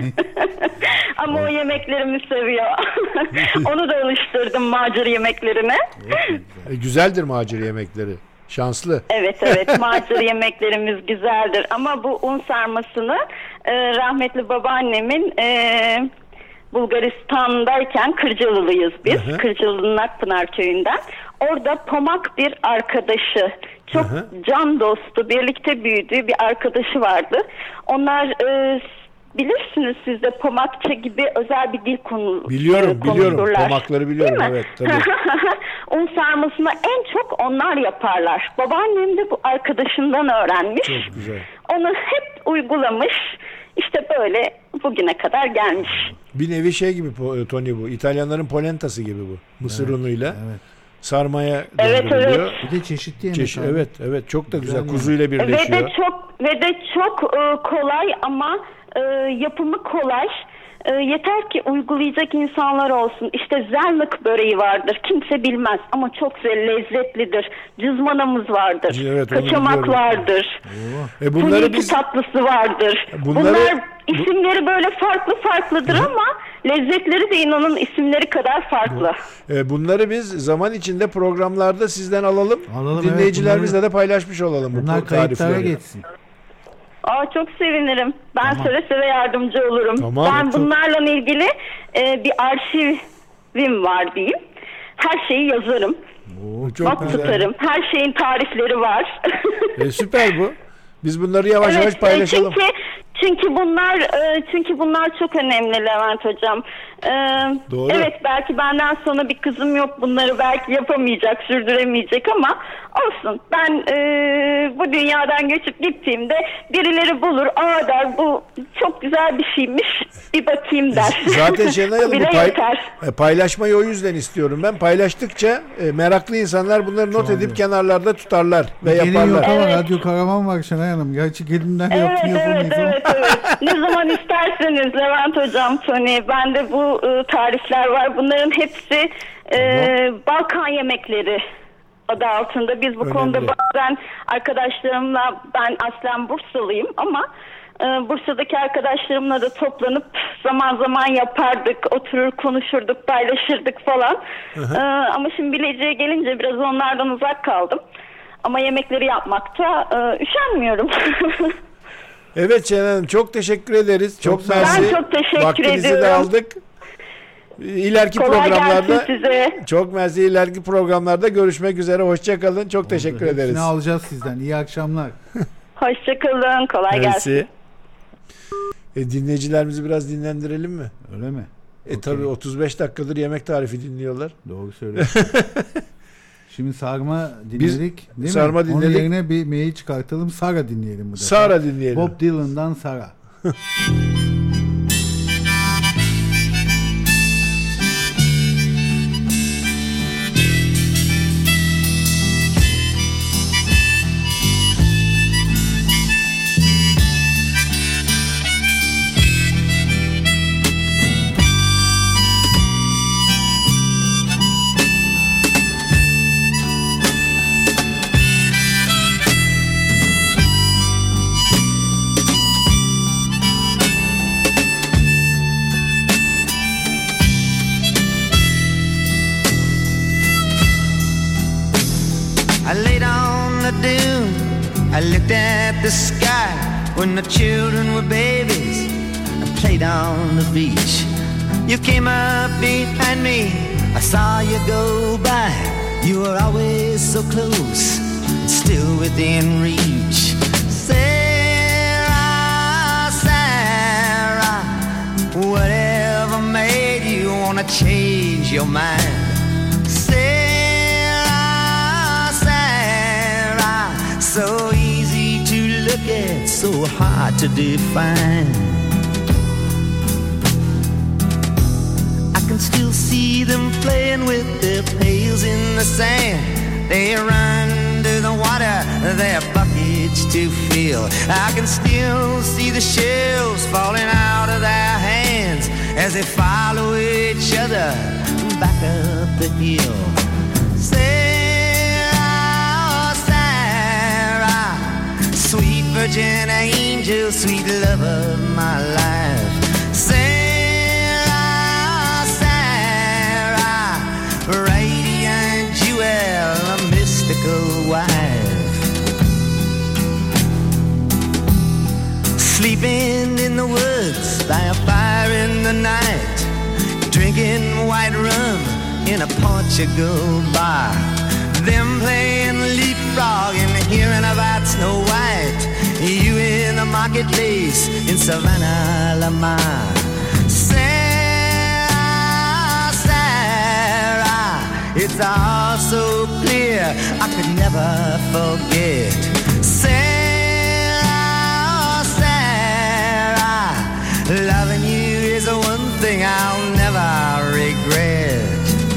Ama o yemeklerimi seviyor. Onu da alıştırdım macir yemeklerine. E, güzeldir macir yemekleri. Şanslı. Evet evet, macir yemeklerimiz güzeldir. Ama bu un sarmasını e, rahmetli babaannemin e, Bulgaristan'dayken, Kırcalılıyız biz. Hı hı. Kırcalı'nın Akpınar köyünden. Orada Pomak bir arkadaşı, çok Hı hı. can dostu, birlikte büyüdüğü bir arkadaşı vardı. Onlar e, bilirsiniz siz de Pomakça gibi özel bir dil konu, Biliyorum, e, biliyorum. konuşurlar. Pomakları biliyorum, Değil mi? evet, tabii. Un sarmasını en çok onlar yaparlar. Babaannem de bu arkadaşından öğrenmiş. Çok güzel. Onu hep uygulamış. İşte böyle bugüne kadar gelmiş. Bir nevi şey gibi po- Tony bu. İtalyanların polentası gibi bu. Mısır unuyla. Evet. Sarmaya Evet, döndürülüyor. evet. Bir de çeşitli yemek. Çeşit, abi. evet, evet. Çok da güzel. Güzel Kuzuyla Ve birleşiyor. de çok ve de çok e, kolay ama e, yapımı kolay. E, yeter ki uygulayacak insanlar olsun. İşte zerlik böreği vardır. Kimse bilmez ama çok güzel, lezzetlidir. Cızmanamız vardır. Evet, onu Kaçamak biliyorum. vardır. E bunları Funiki biz tatlısı vardır. Bunları- Bunlar isimleri böyle farklı farklıdır ama lezzetleri de inanın isimleri kadar farklı. e, bunları biz zaman içinde programlarda sizden alalım. Alalım, evet, Dinleyicilerimizle bunları- de paylaşmış olalım bu Bunlar kayıtlara tarifleri. geçsin. Aa, çok sevinirim. Ben seve seve yardımcı olurum. Tamam, ben çok- bunlarla ilgili e, bir arşivim var diyeyim. Her şeyi yazarım. Oo, Çok Not güzel. tutarım. Her şeyin tarifleri var. E, süper bu. Biz bunları yavaş yavaş e, paylaşalım. Çünkü çünkü bunlar e, çünkü bunlar çok önemli Levent hocam. E, Doğru. Evet, belki benden sonra bir kızım yok, bunları belki yapamayacak, sürdüremeyecek ama Olsun. Ben e, bu dünyadan göçüp gittiğimde birileri bulur. Aa der, bu çok güzel bir şeymiş. Bir bakayım der. Zaten Şenay Hanım Bile bu pay, yeter. paylaşmayı o yüzden istiyorum ben. Paylaştıkça e, meraklı insanlar bunları not Çok edip iyi. kenarlarda tutarlar ve Gelin yaparlar. yok ama Evet. radyo karavan var Şenay Hanım. Gerçi gelinden Evet, yaptın evet, yapamayız ama. evet, evet. Ne zaman isterseniz Levent Hocam, Tony, bende bu e, tarifler var. Bunların hepsi e, Balkan yemekleri adı altında. Biz bu Önemli. konuda bazen arkadaşlarımla, ben aslen Bursalıyım ama e, Bursa'daki arkadaşlarımla da toplanıp zaman zaman yapardık, oturur konuşurduk, paylaşırdık falan. E, ama şimdi Bilecik'e gelince biraz onlardan uzak kaldım. Ama yemekleri yapmakta e, üşenmiyorum. Evet Şenay Hanım, çok teşekkür ederiz. Çok, Çok sağ olun. mersi. Ben çok teşekkür Vaktinizi de ediyorum. aldık. İleriki Kolay programlarda gelsin size. çok mersi. İleriki programlarda görüşmek üzere. Hoşça kalın. Çok teşekkür Hepsini ederiz. alacağız sizden. İyi akşamlar. Hoşçakalın, kolay gelsin. Mersi. E, dinleyicilerimizi biraz dinlendirelim mi? Öyle mi? E Okey. tabii otuz beş dakikadır yemek tarifi dinliyorlar. Doğru söylüyorsun. Şimdi sarma dinledik. Değil sarma mi? Onun dinledik. yerine bir mail çıkartalım. Sara dinleyelim bu defa. Sara dinleyelim. Bob Dylan'dan Sara. I laid on the dune, I looked at the sky when the children were babies and played on the beach. You came up behind me, I saw you go by. You were always so close and still within reach. Sarah, Sarah, whatever made you wanna change your mind? So easy to look at, so hard to define. I can still see them playing with their pails in the sand. They run to the water, their buckets to fill. I can still see the shells falling out of their hands as they follow each other back up the hill. Sweet virgin angel, sweet love of my life. Sarah, Sarah, radiant jewel, a mystical wife. Sleeping in the woods by a fire in the night, drinking white rum in a Portugal bar. Them playing leapfrog and hearing about Snow White. You in the marketplace in Savannah, Lamar. Sarah, Sarah, it's all so clear I could never forget. Sarah, Sarah, loving you is the one thing I'll never regret.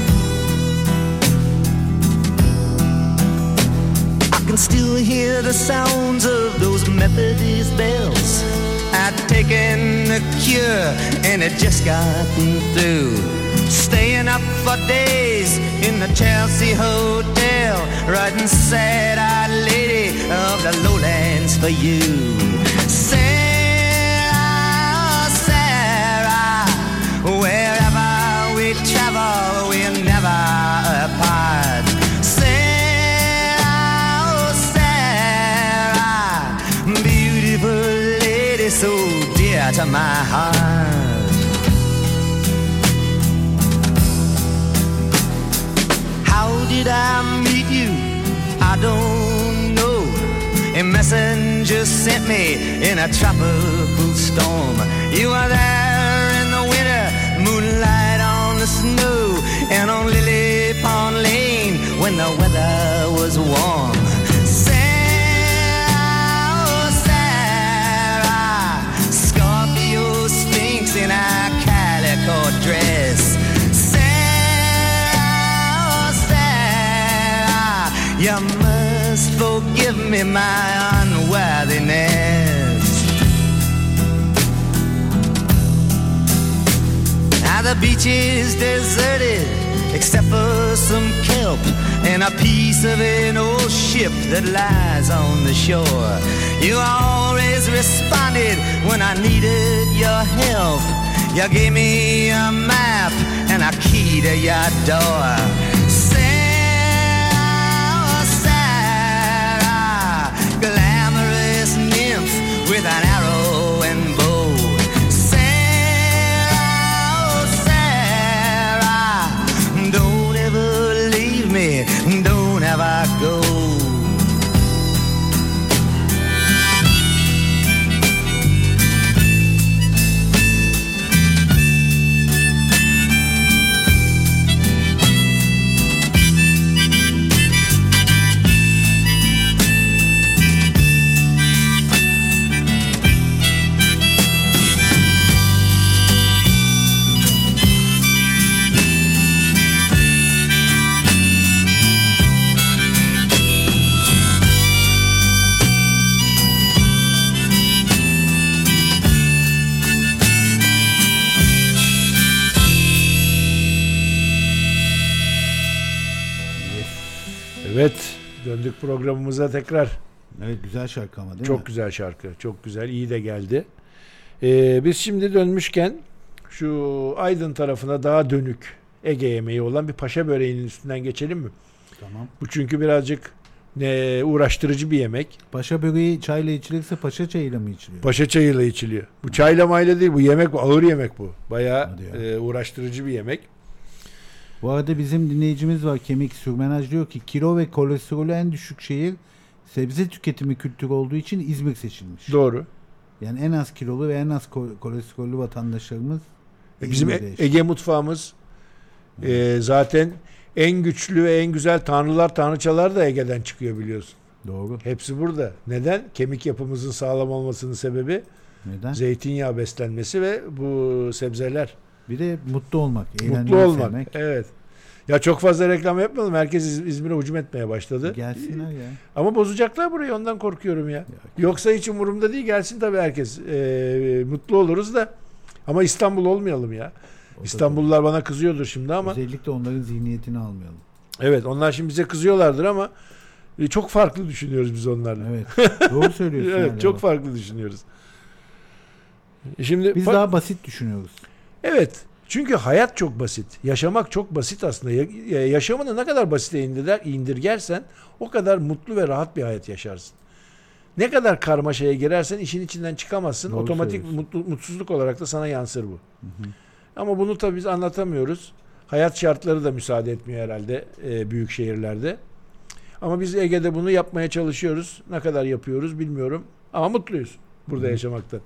I can still hear the sounds of those Methodist bells. I'd taken the cure and it just gotten through. Staying up for days in the Chelsea Hotel, writing sad-eyed lady of the lowlands for you. Sarah, Sarah, wherever we travel, we're never apart. So dear to my heart. How did I meet you? I don't know. A messenger sent me in a tropical storm. You were there in the winter, moonlight on the snow, and on Lily Pond Lane when when the weather was warm. Sarah, oh Sarah, Scorpio Sphinx in a calico dress. Sarah, oh Sarah, you must forgive me my unworthiness. Now the beach is deserted except for some kelp and a piece of an old ship that lies on the shore. You always responded when I needed your help. You gave me a map and a key to your door. Sarah, Sarah, glamorous nymph with an arrow and bow. Sarah, Sarah, don't ever leave me, don't ever go. Evet, döndük programımıza tekrar. Evet, güzel şarkı ama değil çok mi? Çok güzel şarkı, çok güzel, iyi de geldi. Ee, biz şimdi dönmüşken şu Aydın tarafına daha dönük Ege yemeği olan bir paşa böreğinin üstünden geçelim mi? Tamam. Bu çünkü birazcık ne uğraştırıcı bir yemek. Paşa böreği çayla içilirse paşa çayıyla mı içiliyor? Paşa çayıyla içiliyor. Bu çayla mayla değil, bu yemek, bu ağır yemek bu. Bayağı e, uğraştırıcı bir yemek. Bu arada bizim dinleyicimiz var, Kemik Sürmenaj, diyor ki kilo ve kolesterolü en düşük şehir, sebze tüketimi kültürü olduğu için İzmir seçilmiş. Doğru. Yani en az kilolu ve en az kolesterolü vatandaşlarımız e bizim e- Ege mutfağımız e, zaten en güçlü ve en güzel tanrılar tanrıçalar da Ege'den çıkıyor, biliyorsun. Doğru. Hepsi burada. Neden? Kemik yapımızın sağlam olmasının sebebi neden? Zeytinyağı beslenmesi ve bu sebzeler. Bir de mutlu olmak, mutlu olmak. Sevmek. Evet. Ya çok fazla reklam yapmayalım. Herkes İzmir'e hücum etmeye başladı. Gelsinler ya. Ama bozacaklar burayı, ondan korkuyorum ya. ya Yoksa hiç umurumda değil, gelsin tabii herkes. Ee, mutlu oluruz da. Ama İstanbul olmayalım ya. O İstanbullular bana kızıyordur şimdi ama. Özellikle onların zihniyetini almayalım. Evet, onlar şimdi bize kızıyorlardır ama çok farklı düşünüyoruz biz onlarla. Evet. Doğru söylüyorsun. Evet, yani çok bak. farklı düşünüyoruz. Şimdi biz fa- daha basit düşünüyoruz. Evet. Çünkü hayat çok basit. Yaşamak çok basit aslında. Yaşamını ne kadar basite indir, indirgersen o kadar mutlu ve rahat bir hayat yaşarsın. Ne kadar karmaşaya girersen işin içinden çıkamazsın. Doğru otomatik mutlu, mutsuzluk olarak da sana yansır bu. Hı hı. Ama bunu tabii biz anlatamıyoruz. Hayat şartları da müsaade etmiyor herhalde e, büyük şehirlerde. Ama biz Ege'de bunu yapmaya çalışıyoruz. Ne kadar yapıyoruz bilmiyorum. Ama mutluyuz burada hı. yaşamaktan.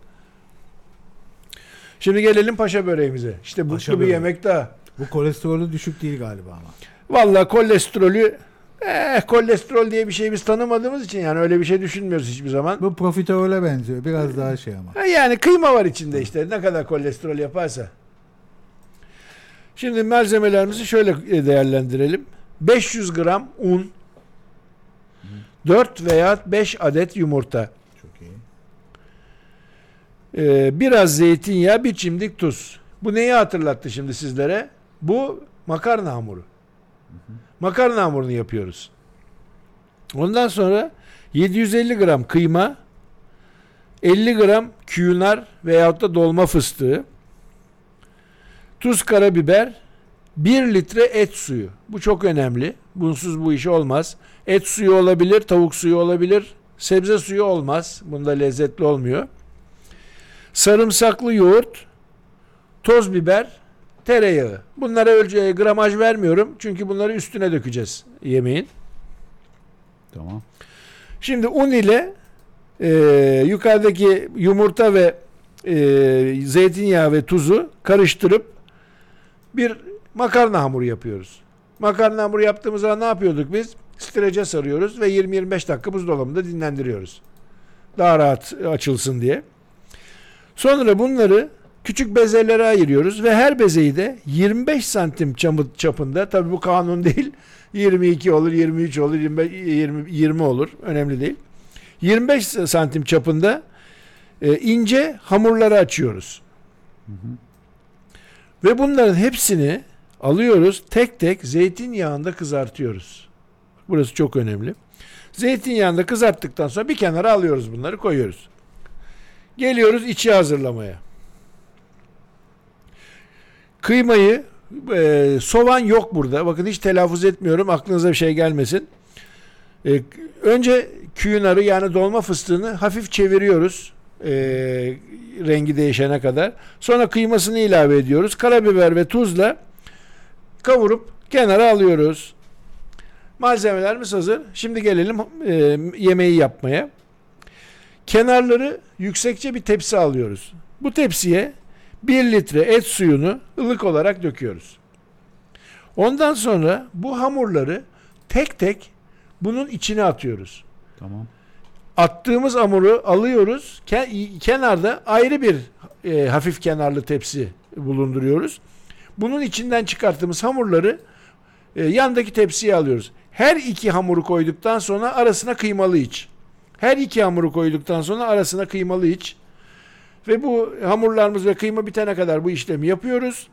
Şimdi gelelim paşa böreğimize. İşte mutlu bir yemek daha. Bu kolesterolü düşük değil galiba ama. Vallahi kolesterolü eh, kolesterol diye bir şey biz tanımadığımız için yani öyle bir şey düşünmüyoruz hiçbir zaman. Bu profiterole benziyor. Biraz daha şey ama. Yani kıyma var içinde işte. Ne kadar kolesterol yaparsa. Şimdi malzemelerimizi şöyle değerlendirelim. beş yüz gram un, dört veya beş adet yumurta. Çok iyi. Ee, biraz zeytinyağı, bir çimdik tuz. Bu neyi hatırlattı şimdi sizlere? Bu makarna hamuru. Hı hı. Makarna hamurunu yapıyoruz. Ondan sonra yedi yüz elli gram kıyma, elli gram künar veyahut da dolma fıstığı, tuz, karabiber, bir litre et suyu. Bu çok önemli. Bunsuz bu iş olmaz. Et suyu olabilir, tavuk suyu olabilir, sebze suyu olmaz. Bunda lezzetli olmuyor. Sarımsaklı yoğurt, toz biber, tereyağı. Bunlara ölçüye gramaj vermiyorum. Çünkü bunları üstüne dökeceğiz yemeğin. Tamam. Şimdi un ile e, yukarıdaki yumurta ve e, zeytinyağı ve tuzu karıştırıp bir makarna hamuru yapıyoruz. Makarna hamuru yaptığımız zaman ne yapıyorduk biz? Strece sarıyoruz ve yirmi yirmi beş dakika buzdolabında dinlendiriyoruz. Daha rahat açılsın diye. Sonra bunları küçük bezelere ayırıyoruz ve her bezeyi de yirmi beş santim çapında, tabii bu kanun değil, yirmi iki olur, yirmi üç olur, yirmi, yirmi, yirmi olur, önemli değil. yirmi beş santim çapında e, ince hamurları açıyoruz. Hı hı. Ve bunların hepsini alıyoruz, tek tek zeytinyağında kızartıyoruz. Burası çok önemli. Zeytinyağında kızarttıktan sonra bir kenara alıyoruz, bunları koyuyoruz. Geliyoruz içi hazırlamaya. Kıymayı, e, soğan yok burada. Bakın hiç telaffuz etmiyorum, aklınıza bir şey gelmesin. E, önce küğünarı, yani dolma fıstığını hafif çeviriyoruz. E, rengi değişene kadar. Sonra kıymasını ilave ediyoruz. Karabiber ve tuzla kavurup kenara alıyoruz. Malzemelerimiz hazır. Şimdi gelelim e, yemeği yapmaya. Kenarları yüksekçe bir tepsi alıyoruz. Bu tepsiye bir litre et suyunu ılık olarak döküyoruz. Ondan sonra bu hamurları tek tek bunun içine atıyoruz. Tamam. Attığımız hamuru alıyoruz. Kenarda ayrı bir e, hafif kenarlı tepsi bulunduruyoruz. Bunun içinden çıkarttığımız hamurları e, yandaki tepsiye alıyoruz. Her iki hamuru koyduktan sonra arasına kıymalı iç. Her iki hamuru koyduktan sonra arasına kıymalı iç. Ve bu hamurlarımız ve kıyma bitene kadar bu işlemi yapıyoruz.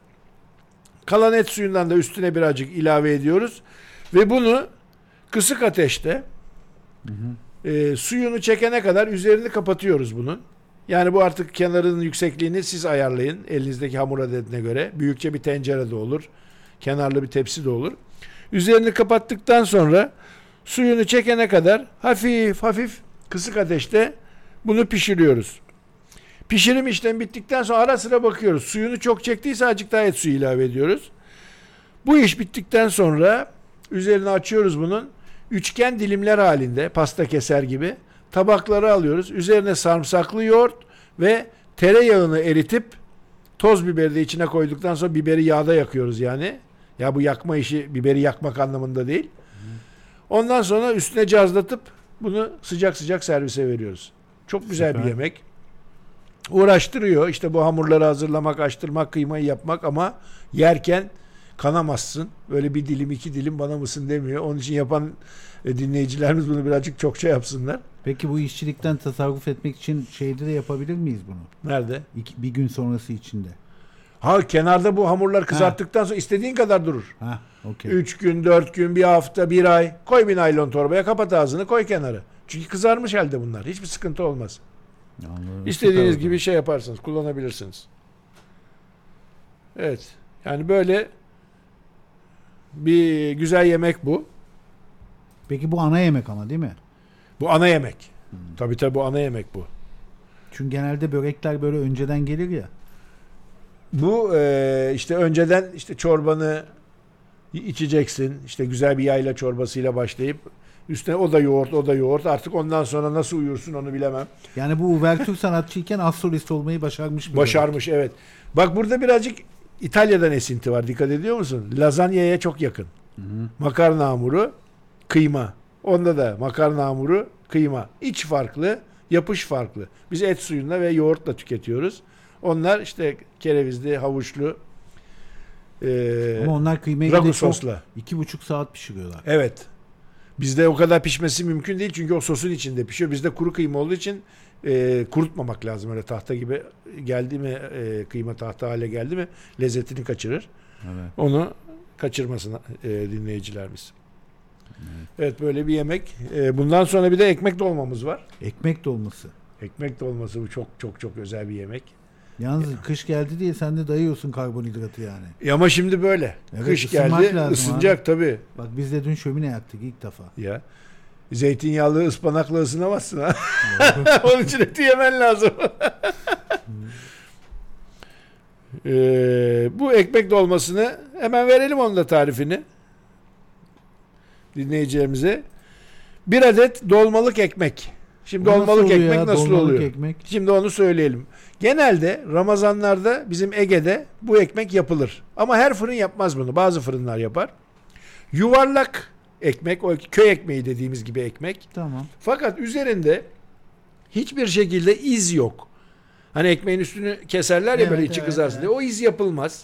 Kalan et suyundan da üstüne birazcık ilave ediyoruz. Ve bunu kısık ateşte hı hı. E, suyunu çekene kadar üzerini kapatıyoruz bunun. Yani bu artık kenarının yüksekliğini siz ayarlayın. Elinizdeki hamur adedine göre. Büyükçe bir tencere de olur. Kenarlı bir tepsi de olur. Üzerini kapattıktan sonra suyunu çekene kadar hafif hafif kısık ateşte bunu pişiriyoruz. Pişirim işlemi bittikten sonra ara sıra bakıyoruz. Suyunu çok çektiyse azıcık daha et suyu ilave ediyoruz. Bu iş bittikten sonra üzerini açıyoruz bunun. Üçgen dilimler halinde, pasta keser gibi tabakları alıyoruz. Üzerine sarımsaklı yoğurt ve tereyağını eritip toz biberi de içine koyduktan sonra biberi yağda yakıyoruz yani. Ya bu yakma işi biberi yakmak anlamında değil. Ondan sonra üstüne cazlatıp bunu sıcak sıcak servise veriyoruz. Çok güzel Süper. bir yemek. Uğraştırıyor. İşte bu hamurları hazırlamak, açtırmak, kıymayı yapmak ama yerken kanamazsın. Böyle bir dilim iki dilim bana mısın demiyor. Onun için yapan dinleyicilerimiz bunu birazcık çokça yapsınlar. Peki bu işçilikten tasarruf etmek için şeyde de yapabilir miyiz bunu? Nerede? İki, bir gün sonrası içinde. Ha kenarda bu hamurlar kızarttıktan ha. sonra istediğin kadar durur. Ha, okay. Üç gün, dört gün, bir hafta, bir ay. Koy bir naylon torbaya, kapat ağzını, koy kenara. Çünkü kızarmış halde bunlar. Hiçbir sıkıntı olmaz. Anladım. İstediğiniz Süper gibi oldu. şey yaparsınız, kullanabilirsiniz. Evet. Yani böyle bir güzel yemek bu. Peki bu ana yemek ama değil mi? Bu ana yemek. Hmm. Tabii tabii bu ana yemek bu. Çünkü genelde börekler böyle önceden gelir ya. Bu e, işte önceden işte çorbanı içeceksin. İşte güzel bir yayla çorbasıyla başlayıp üstüne o da yoğurt, o da yoğurt. Artık ondan sonra nasıl uyursun onu bilemem. Yani bu uvertür sanatçıyken az solist olmayı başarmış. Başarmış böbrek. Evet. Bak burada birazcık İtalya'dan esinti var. Dikkat ediyor musun? Lazanyaya çok yakın. Hı hı. Makarna hamuru, kıyma. Onda da makarna hamuru, kıyma. İç farklı, yapış farklı. Biz et suyunda ve yoğurtla tüketiyoruz. Onlar işte kerevizli, havuçlu. E, Ama onlar kıymayı de çok iki buçuk saat pişiriyorlar. Evet. Bizde o kadar pişmesi mümkün değil çünkü o sosun içinde pişiyor. Bizde kuru kıyma olduğu için e, kurutmamak lazım. Öyle tahta gibi geldi mi e, kıyma tahta hale geldi mi lezzetini kaçırır. Evet. Onu kaçırmasın e, dinleyicilerimiz. Evet. evet böyle bir yemek. E, bundan sonra bir de ekmek dolmamız var. Ekmek dolması. Ekmek dolması bu çok çok çok özel bir yemek. Yalnız ya. Kış geldi diye sen de dayıyorsun karbonhidratı yani. Ya ama şimdi böyle. Evet, kış geldi ısınacak tabii. Bak biz de dün şömine yaktık ilk defa. Ya. Zeytinyağlı ıspanakla ısınamazsın ha. Onun için eti yemen lazım. ee, bu ekmek dolmasını hemen verelim onun da tarifini dinleyicilerimize. Bir adet dolmalık ekmek. Şimdi o dolmalık ekmek ya, nasıl dolmalık oluyor? Ekmek. Şimdi onu söyleyelim. Genelde Ramazanlarda bizim Ege'de bu ekmek yapılır. Ama her fırın yapmaz bunu. Bazı fırınlar yapar. Yuvarlak ekmek, o köy ekmeği dediğimiz gibi ekmek. Tamam. Fakat üzerinde hiçbir şekilde iz yok. Hani ekmeğin üstünü keserler ya Evet, böyle içi evet, kızarsın evet. diye. O iz yapılmaz.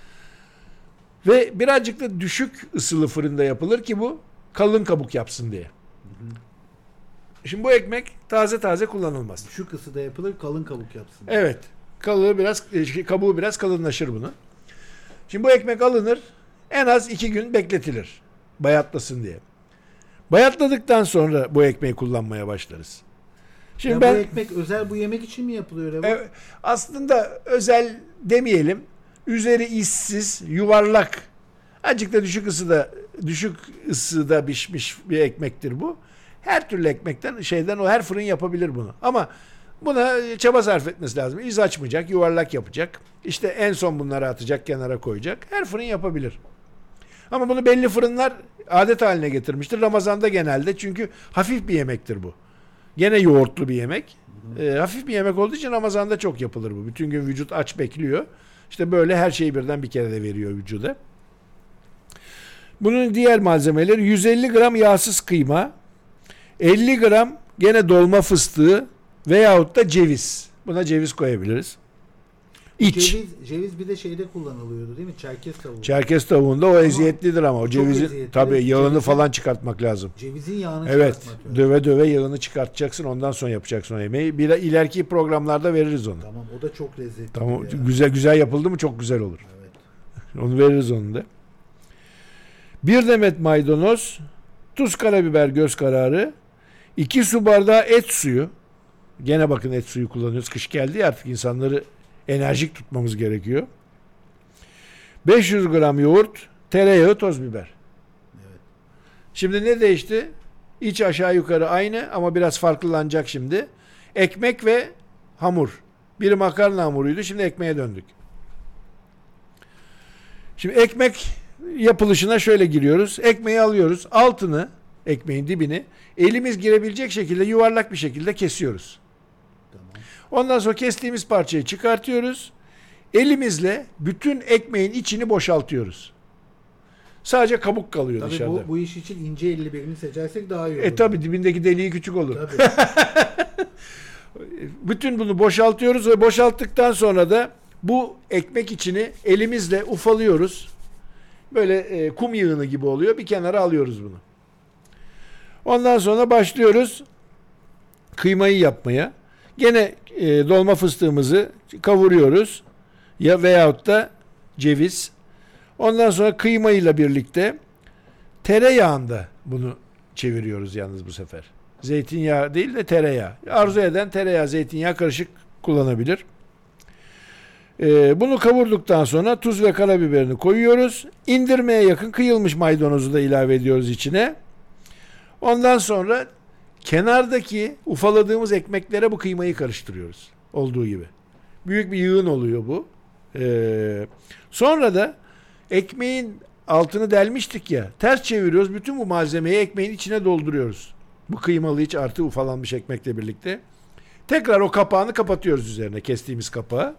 Ve birazcık da düşük ısılı fırında yapılır ki bu kalın kabuk yapsın diye. Şimdi bu ekmek taze taze kullanılmaz. Şu kısıda yapılır, kalın kabuk yapsın. Evet. Kalığı biraz, kabuğu biraz kalınlaşır bunu. Şimdi bu ekmek alınır, en az iki gün bekletilir. Bayatlasın diye. Bayatladıktan sonra bu ekmeği kullanmaya başlarız. Şimdi ya ben bu ekmek özel bu yemek için mi yapılıyor? Eva? e, aslında özel demeyelim. Üzeri işsiz, yuvarlak. Azıcık da düşük ısıda, düşük ısıda pişmiş bir ekmektir bu. Her türlü ekmekten, şeyden o her fırın yapabilir bunu. Ama buna çaba sarf etmesi lazım. İz açmayacak, yuvarlak yapacak. İşte en son bunları atacak, kenara koyacak. Her fırın yapabilir. Ama bunu belli fırınlar adet haline getirmiştir. Ramazan'da genelde, çünkü hafif bir yemektir bu. Gene yoğurtlu bir yemek. E, hafif bir yemek olduğu için Ramazan'da çok yapılır bu. Bütün gün vücut aç bekliyor. İşte böyle her şeyi birden bir kere de veriyor vücuda. Bunun diğer malzemeleri yüz elli gram yağsız kıyma, elli gram gene dolma fıstığı veyahut da ceviz. Buna ceviz koyabiliriz. İç. Ceviz, ceviz bir de şeyde kullanılıyordu değil mi? Çerkez tavuğu. Çerkez tavuğunda o eziyetlidir ama o çok cevizin eziyetli. tabii yağını Cevizin- falan çıkartmak lazım. Cevizin yağını Evet. çıkartmak lazım. Döve döve yağını çıkartacaksın, ondan sonra yapacaksın o yemeği. Bir ileriki programlarda veririz onu. Tamam, o da çok lezzetli. Tamam, ya. güzel güzel yapıldı mı çok güzel olur. Evet. Onu veririz onu da. Bir demet maydanoz, tuz, karabiber göz kararı, iki su bardağı et suyu. Gene bakın et suyu kullanıyoruz. Kış geldi ya, artık insanları enerjik tutmamız gerekiyor. beş yüz gram yoğurt, tereyağı, toz biber. Evet. Şimdi ne değişti? İç aşağı yukarı aynı ama biraz farklılanacak şimdi. Ekmek ve hamur. Biri makarna hamuruydu, şimdi ekmeğe döndük. Şimdi ekmek yapılışına şöyle giriyoruz. Ekmeği alıyoruz. Altını, ekmeğin dibini elimiz girebilecek şekilde yuvarlak bir şekilde kesiyoruz. Tamam. Ondan sonra kestiğimiz parçayı çıkartıyoruz. Elimizle bütün ekmeğin içini boşaltıyoruz. Sadece kabuk kalıyor Tabii dışarıda. bu, bu iş için ince elli birini seçersek daha iyi olur. E tabi dibindeki deliği küçük olur. Tabii. Bütün bunu boşaltıyoruz ve boşalttıktan sonra da bu ekmek içini elimizle ufalıyoruz. Böyle e, kum yığını gibi oluyor. Bir kenara alıyoruz bunu. Ondan sonra başlıyoruz kıymayı yapmaya. Gene e, dolma fıstığımızı kavuruyoruz. Ya veyahut da ceviz. Ondan sonra kıymayla birlikte tereyağında bunu çeviriyoruz yalnız bu sefer. Zeytinyağı değil de tereyağı. Arzu eden tereyağı, zeytinyağı karışık kullanabilir. Ee, bunu kavurduktan sonra tuz ve karabiberini koyuyoruz. İndirmeye yakın kıyılmış maydanozu da ilave ediyoruz içine. Ondan sonra kenardaki ufaladığımız ekmeklere bu kıymayı karıştırıyoruz. Olduğu gibi. Büyük bir yığın oluyor bu. Ee, sonra da ekmeğin altını delmiştik ya, ters çeviriyoruz. Bütün bu malzemeyi ekmeğin içine dolduruyoruz. Bu kıymalı iç artı ufalanmış ekmekle birlikte. Tekrar o kapağını kapatıyoruz üzerine, kestiğimiz kapağı.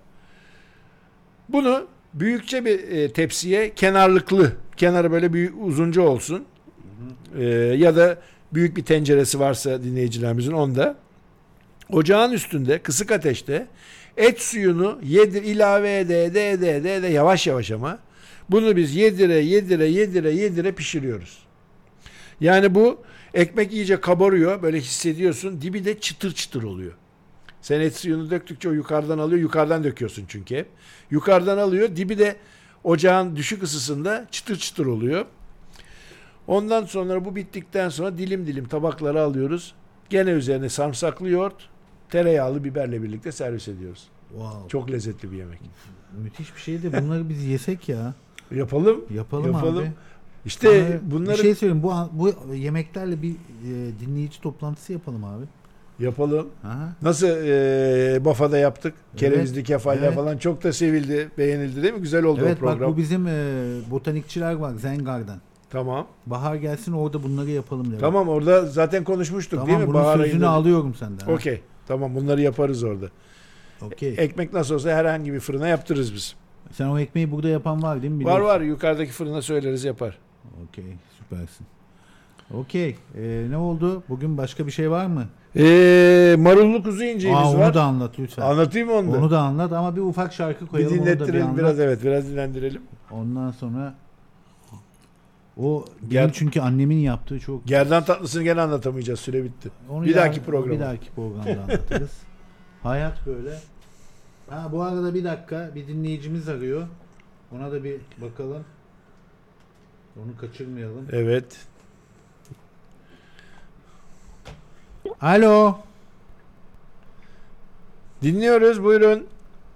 Bunu büyükçe bir e, tepsiye, kenarlıklı, kenarı böyle büyük uzunca olsun. E, ya da büyük bir tenceresi varsa dinleyicilerimizin, onda ocağın üstünde kısık ateşte et suyunu yedir ilave ede ede ede ede, ede yavaş yavaş ama bunu biz yedire yedire yedire yedire pişiriyoruz. Yani bu ekmek iyice kabarıyor, böyle hissediyorsun, dibi de çıtır çıtır oluyor. Sen et suyunu döktükçe o yukarıdan alıyor, yukarıdan döküyorsun çünkü hep. Yukarıdan alıyor, dibi de ocağın düşük ısısında çıtır çıtır oluyor. Ondan sonra bu bittikten sonra dilim dilim tabaklara alıyoruz. Gene üzerine sarımsaklı yoğurt, tereyağlı biberle birlikte servis ediyoruz. Wow. Çok lezzetli bir yemek. Müthiş bir şeydi. Bunları biz yesek ya. Yapalım. Yapalım, Yapalım. abi. İşte Bana bunları bir şey söyleyeyim. Bu bu yemeklerle bir e, dinleyici toplantısı yapalım abi. yapalım. Aha. Nasıl e, Bafa'da yaptık? Evet, Kerevizli kefaller evet. falan çok da sevildi, beğenildi değil mi? Güzel oldu Evet o program. bak, bu bizim e, botanikçiler var Zengar'dan. Tamam. Bahar gelsin, orada bunları yapalım dedim. Tamam, orada zaten konuşmuştuk Tamam, değil mi? bunun Bahar sözünü ayında. alıyorum senden. ha. Okey. Tamam, bunları yaparız orada. Okey. Ekmek nasıl olsa herhangi bir fırına yaptırırız biz. Sen o ekmeği burada yapan var değil mi? Var Biliyorsun. var, yukarıdaki fırına söyleriz, yapar. Okey, süpersin. Okey. Ee, ne oldu? Bugün başka bir şey var mı? Ee, marullu kuzu inciğimiz Aa, onu var. da anlat lütfen. Anlatayım mı onu da? Onu da anlat ama bir ufak şarkı Bir koyalım. Onu da bir dinlettirelim anlat. biraz, evet, biraz dinlendirelim. Ondan sonra o benim Gel- çünkü annemin yaptığı çok. Gerdan tatlısını gene anlatamayacağız. Süre bitti. Onu bir ya- dahaki program. Bir dahaki programda anlatırız. Hayat böyle. Ha, bu arada bir dakika, bir dinleyicimiz arıyor. Ona da bir bakalım. Onu kaçırmayalım. Evet. Alo. Dinliyoruz. Buyurun.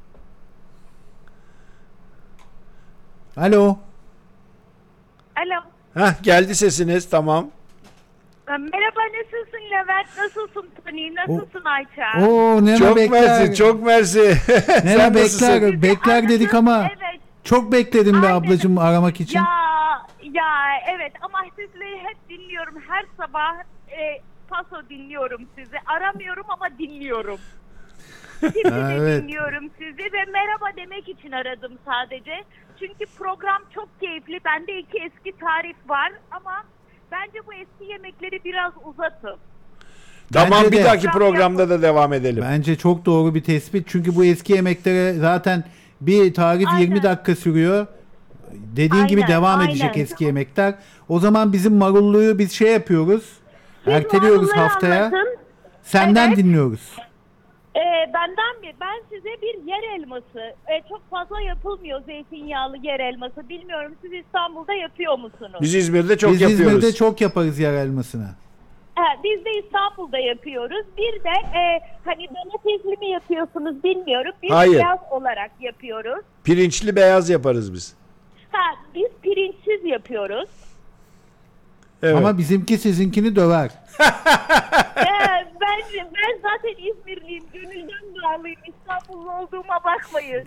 Alo. Alo. Hah, geldi sesiniz. Tamam. Merhaba, nasılsın Levent? Nasılsın Tony? Nasılsın Ayça? Oo, Nena Çok bekler. mersi. Çok mersi. Nena Sen nasılsın? bekler. Bekler dedik ama Evet. çok bekledim be Aynen. ablacığım aramak için. Ya ya evet ama sizleri hep dinliyorum. Her sabah e, paso dinliyorum sizi. Aramıyorum ama dinliyorum. Şimdi Ha, de evet. dinliyorum sizi ve merhaba demek için aradım sadece. Çünkü program çok keyifli. Bende iki eski tarif var ama bence bu eski yemekleri biraz uzatın. Tamam, Bence bir de. dahaki programda da devam edelim. Bence çok doğru bir tespit. Çünkü bu eski yemeklere zaten bir tarif Aynen. yirmi dakika sürüyor. Dediğin gibi Aynen, devam aynen. edecek eski yemekler. O zaman bizim marulluyu biz şey yapıyoruz. Siz erteliyoruz marulları haftaya. anlatın. Senden Evet. dinliyoruz. Ee, benden mi? Ben size bir yer elması. Ee, çok fazla yapılmıyor zeytinyağlı yer elması. Bilmiyorum, siz İstanbul'da yapıyor musunuz? Biz İzmir'de çok biz yapıyoruz. İzmir'de çok yaparız yer elmasını. Ha, biz de İstanbul'da yapıyoruz. Bir de e, hani domatesli mi yapıyorsunuz bilmiyorum. Biz Hayır. beyaz olarak yapıyoruz. Pirinçli beyaz yaparız biz. Ha, biz pirinçsiz yapıyoruz. Evet. Ama bizimki sizinkini döver. ee, ben, ben zaten İzmirliyim. Gönülden bağlıyım. İstanbullu olduğuma bakmayın.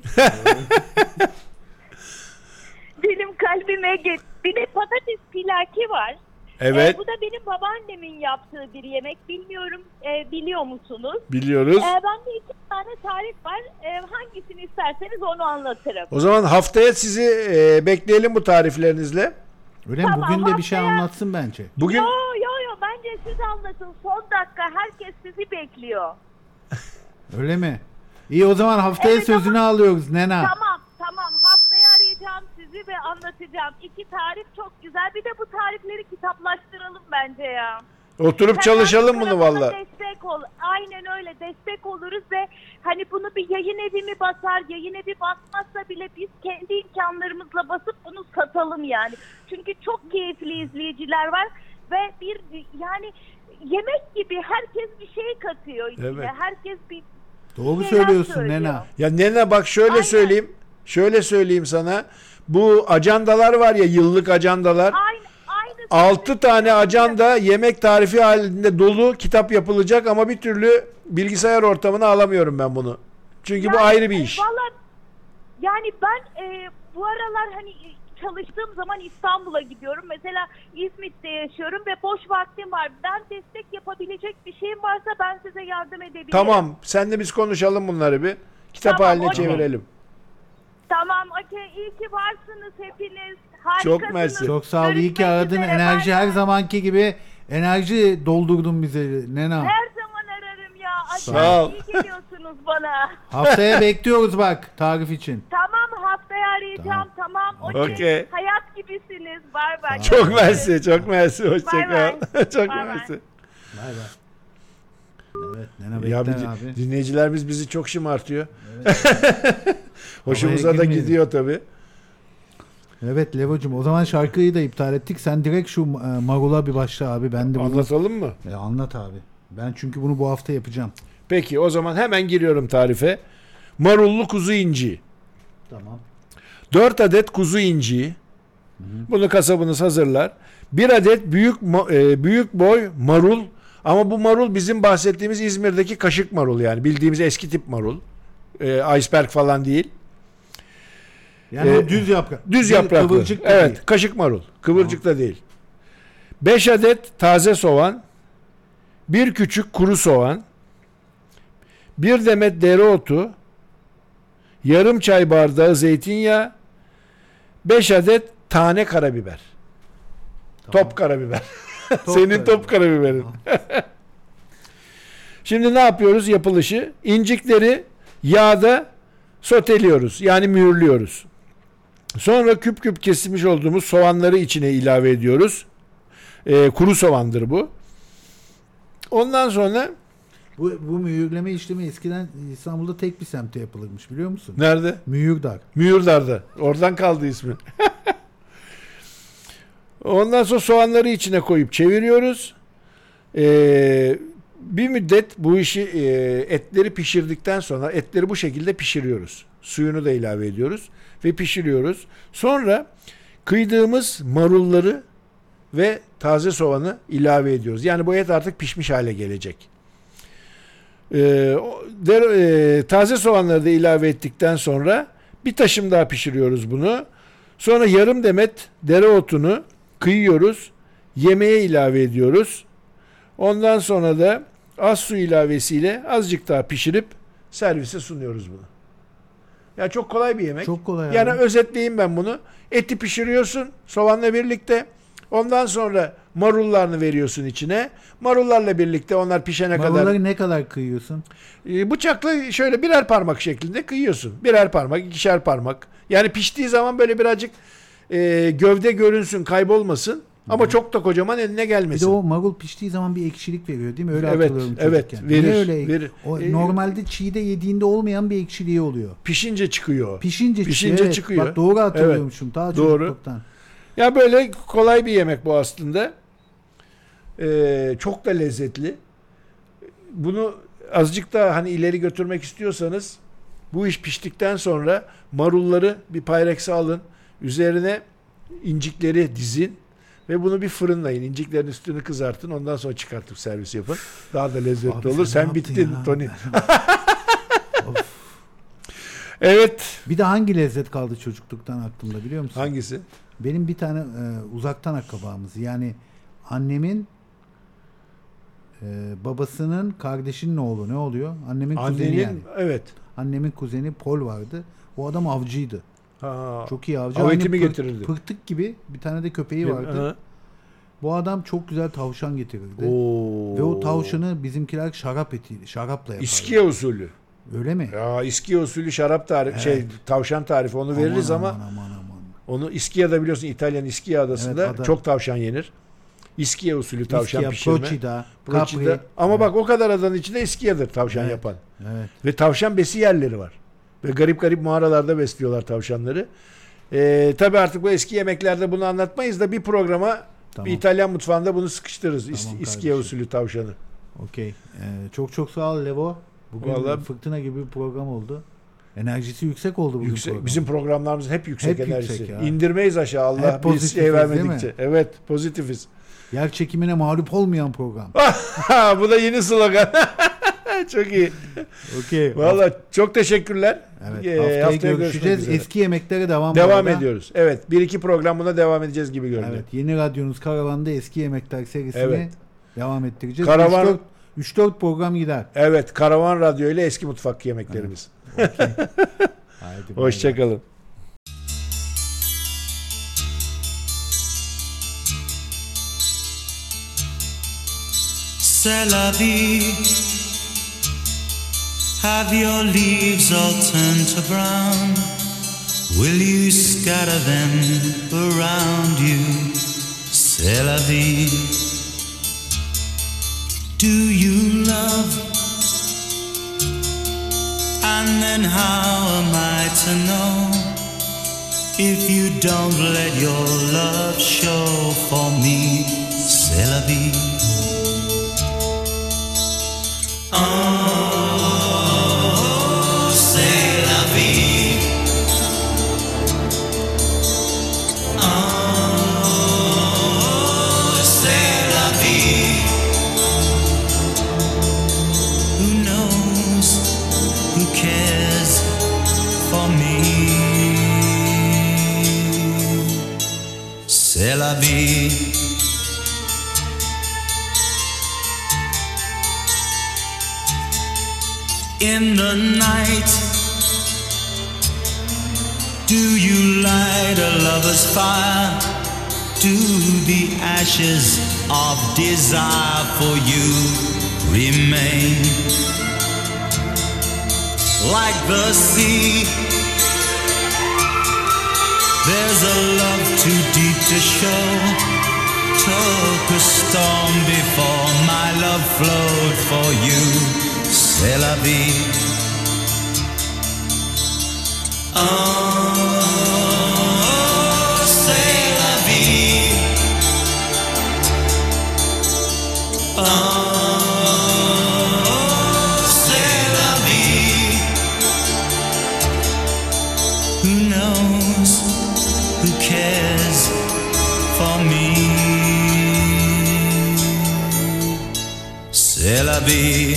Benim kalbime git. Bir de patates pilaki var. Evet. Ee, bu da benim babaannemin yaptığı bir yemek. Bilmiyorum, e, biliyor musunuz? Biliyoruz. Ee, bende iki tane tarif var. Ee, hangisini isterseniz onu anlatırım. O zaman haftaya sizi e, bekleyelim bu tariflerinizle. Öyle mi? Tamam, Bugün de bir şey haftaya- anlatsın bence. Bugün Yo yo yo, bence siz anlatın. Son dakika herkes sizi bekliyor. Öyle mi? İyi, o zaman haftaya Evet, sözünü alıyoruz Nena. Tamam tamam, haftaya arayacağım sizi ve anlatacağım. İki tarif çok güzel. Bir de bu tarifleri kitaplaştıralım bence ya. oturup Sen çalışalım bence bunu bana valla. Destek ol. Aynen öyle, destek oluruz ve hani bunu bir yayın evi mi basar, yayın evi basmazsa bile biz kendi imkanlarımızla basıp bunu satalım yani. Çünkü çok keyifli izleyiciler var ve bir yani yemek gibi herkes bir şey katıyor içine. Evet. Herkes bir Doğru şeyler söylüyorsun söylüyor. Nena. Ya Nene bak şöyle Aynen. söyleyeyim. Şöyle söyleyeyim sana. Bu ajandalar var ya, yıllık ajandalar. Aynı aynı altı tane ajanda yemek tarifi halinde dolu, kitap yapılacak ama bir türlü bilgisayar ortamına alamıyorum ben bunu. Çünkü bu Yani, ayrı bir iş. Valla yani ben e, bu aralar hani çalıştığım zaman İstanbul'a gidiyorum. Mesela İzmit'te yaşıyorum ve boş vaktim var. Ben destek yapabilecek bir şeyim varsa ben size yardım edebilirim. Tamam. Senle biz konuşalım bunları bir. Kitap Tamam, haline okey. çevirelim. Tamam, okey. İyi ki varsınız hepiniz. Harikasınız. Çok mersi. Çok sağ ol. İyi ki Görüşmek aradın. üzere, Enerji bay her bay. zamanki gibi enerji doldurdun bize Nena. Her zaman ararım ya. Sağ Acayip ol. iyi geliyorsunuz bana. Haftaya bekliyoruz bak tarif için. Tamam, haftaya arayacağım. Tamam. Okey. Okey. Hayat gibisiniz. Bay bay. Çok mersi. Çok mersi. Hoşça Bay kal. bay. Çok Bay bay. mersi. Bay bay. Evet Nena Ya bekler bir- abi. dinleyicilerimiz bizi çok şımartıyor. Hoşumuza Havaya da girmeyelim. gidiyor tabii. Evet Levo'cum, o zaman şarkıyı da iptal ettik. Sen direkt şu e, Marul'a bir başla abi. Ben de bunu... Anlatalım mı? E, anlat abi. Ben çünkü bunu bu hafta yapacağım. Peki o zaman hemen giriyorum tarife. Marullu kuzu inci. Tamam. dört adet kuzu inci. Bunu kasabınız hazırlar. bir adet büyük ma- e, büyük boy marul, ama bu marul bizim bahsettiğimiz İzmir'deki kaşık marul, yani bildiğimiz eski tip marul. E, iceberg falan değil. Yani Ee, o düz yaprak. Düz yapraklı. Kıvırcık da Evet, değil. kaşık marul. Kıvırcık da değil. beş adet taze soğan, bir küçük kuru soğan, bir demet dereotu, yarım çay bardağı zeytinyağı, beş adet tane karabiber. Tamam. Top karabiber. Top Senin karabiber. top karabiberin. Şimdi ne yapıyoruz yapılışı? İncikleri yağda soteliyoruz. Yani mühürlüyoruz. Sonra küp küp kesilmiş olduğumuz soğanları içine ilave ediyoruz. Ee, kuru soğandır bu. Ondan sonra Bu, bu mühürleme işlemi eskiden İstanbul'da tek bir semtte yapılırmış biliyor musun? nerede? Mühürdar. Mühürdar'da. Oradan kaldı ismi. Ondan sonra soğanları içine koyup çeviriyoruz. Ee, bir müddet bu işi e, etleri pişirdikten sonra etleri bu şekilde pişiriyoruz. Suyunu da ilave ediyoruz ve pişiriyoruz. Sonra kıydığımız marulları ve taze soğanı ilave ediyoruz. Yani bu et artık pişmiş hale gelecek. Ee, o- der, e, taze soğanları da ilave ettikten sonra bir taşım daha pişiriyoruz bunu. Sonra yarım demet dereotunu kıyıyoruz. Yemeğe ilave ediyoruz. Ondan sonra da az su ilavesiyle azıcık daha pişirip servise sunuyoruz bunu. Ya çok kolay bir yemek. Çok kolay Yani abi. özetleyeyim ben bunu. Eti pişiriyorsun soğanla birlikte. Ondan sonra marullarını veriyorsun içine. Marullarla birlikte onlar pişene kadar Marulları ne kadar kıyıyorsun? e, bıçakla şöyle birer parmak şeklinde kıyıyorsun. Birer parmak, ikişer parmak. Yani piştiği zaman böyle birazcık e, gövde görünsün, kaybolmasın. Ama çok da kocaman eline Bir de gelmesin. o marul piştiği zaman bir ekşilik veriyor değil mi? Öyle Evet, hatırlıyorum evet, çocukken. verir, Niye öyle? verir. O, E, normalde çiğde yediğinde olmayan bir ekşiliği oluyor. Pişince çıkıyor. Pişince, Pişince evet. çıkıyor. Bak doğru hatırlıyormuşum. Daha Doğru. çocukluktan. Ya böyle kolay bir yemek bu aslında. Ee, çok da lezzetli. Bunu azıcık da hani ileri götürmek istiyorsanız bu iş piştikten sonra marulları bir Pyrex'e alın. Üzerine incikleri dizin ve bunu bir fırınlayın. İnciklerin üstünü kızartın. Ondan sonra çıkartıp servis yapın. Daha da lezzetli Abi olur. sen Sen ne yaptın bittin ya? Tony. Evet. Bir de hangi lezzet kaldı çocukluktan aklımda biliyor musun? Hangisi? Benim bir tane e, uzaktan akrabamız. Yani annemin e, babasının kardeşinin oğlu ne oluyor? Annemin kuzeni Annenin yani. evet. Annemin kuzeni Pol vardı. O adam avcıydı. Ha. Çok iyi avcı. Av Aynı eti mi pır- getirirdi? Pırtık gibi bir tane de köpeği vardı. Aha. Bu adam çok güzel tavşan getirirdi. Oo. Ve o tavşanı bizimkiler şarap eti, şarapla yapardı. İskiye usulü. Öyle mi? Ya İskiye usulü şarap tarifi, Evet. şey tavşan tarifi onu veririz Aman, ama aman, aman, aman. onu İskiye'de biliyorsun İtalyan İskiye adasında Evet, ada. çok tavşan yenir. İskiye usulü tavşan İskiye, pişirme. Procida, Procida. Capri. Ama Evet. bak o kadar adanın içinde İskiye'dir tavşan Evet. yapan. Evet. Ve tavşan besi yerleri var. Ve garip garip mağaralarda besliyorlar tavşanları. Ee, tabii artık bu eski yemeklerde bunu anlatmayız da bir programa Tamam. bir İtalyan mutfağında bunu sıkıştırırız. İs- Tamam İskiye kardeşim. usulü tavşanı. Okey. Ee, çok çok sağ ol Levo. Bugün Vallahi- fırtına gibi bir program oldu. Enerjisi yüksek oldu bugün Yüksek, program. bizim programlarımız hep yüksek Hep enerjisi. yüksek ya. İndirmeyiz aşağı Allah Hep bir pozitifiz, şey değil vermedikçe. mi? Evet, pozitifiz. Yer çekimine mağlup olmayan program. Bu da yeni slogan. Çok iyi. Okey. Vallahi çok teşekkürler. Evet, Ee, haftaya, haftaya görüşeceğiz. görüşmek üzere. Eski yemeklere devam Devam arada. ediyoruz. Evet, bir iki program buna devam edeceğiz gibi görünüyor. Evet, yeni radyonuz Karavan'da eski yemekler serisini Evet. devam ettireceğiz. Karavan- üç dört program gider. Evet, Karavan Radyo ile eski mutfak yemeklerimiz. Okey. Haydi, bay bay. Hoşçakalın. C'est la vie. Have your leaves all turned to brown? Will you scatter them around you? C'est la vie. Do you love? And then how am I to know if you don't let your love show for me? C'est la vie. Oh, c'est la vie. Oh, c'est la vie. Who knows? Who cares for me? C'est la vie. In the night, do you light a lover's fire? do the ashes of desire for you remain? Like the sea, there's a love too deep to show. Took a storm before my love flowed for you. C'est la vie. Oh, c'est la vie. Oh, c'est la vie. Who knows? Who cares for me? C'est la vie.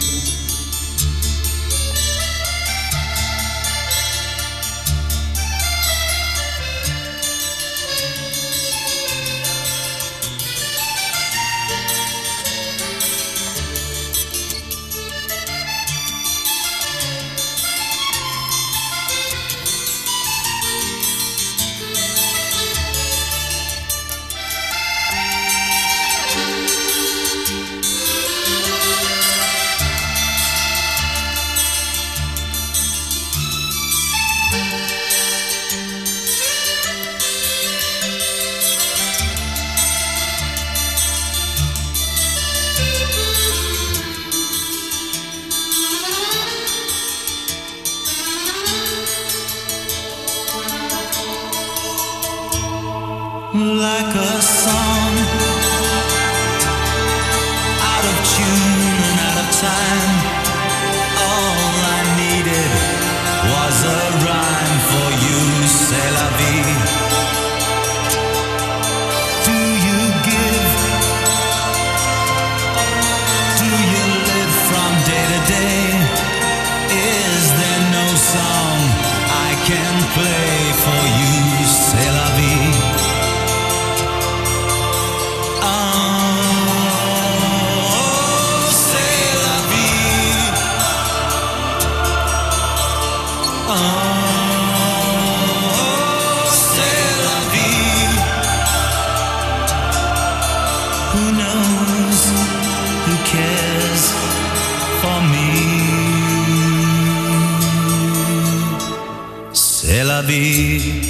Like a song, out of tune and out of time. All I needed was a rhyme for you, c'est la vie. Do you give? Do you live from day to day? Is there no song I can play for you, c'est la vie? C'est la vie.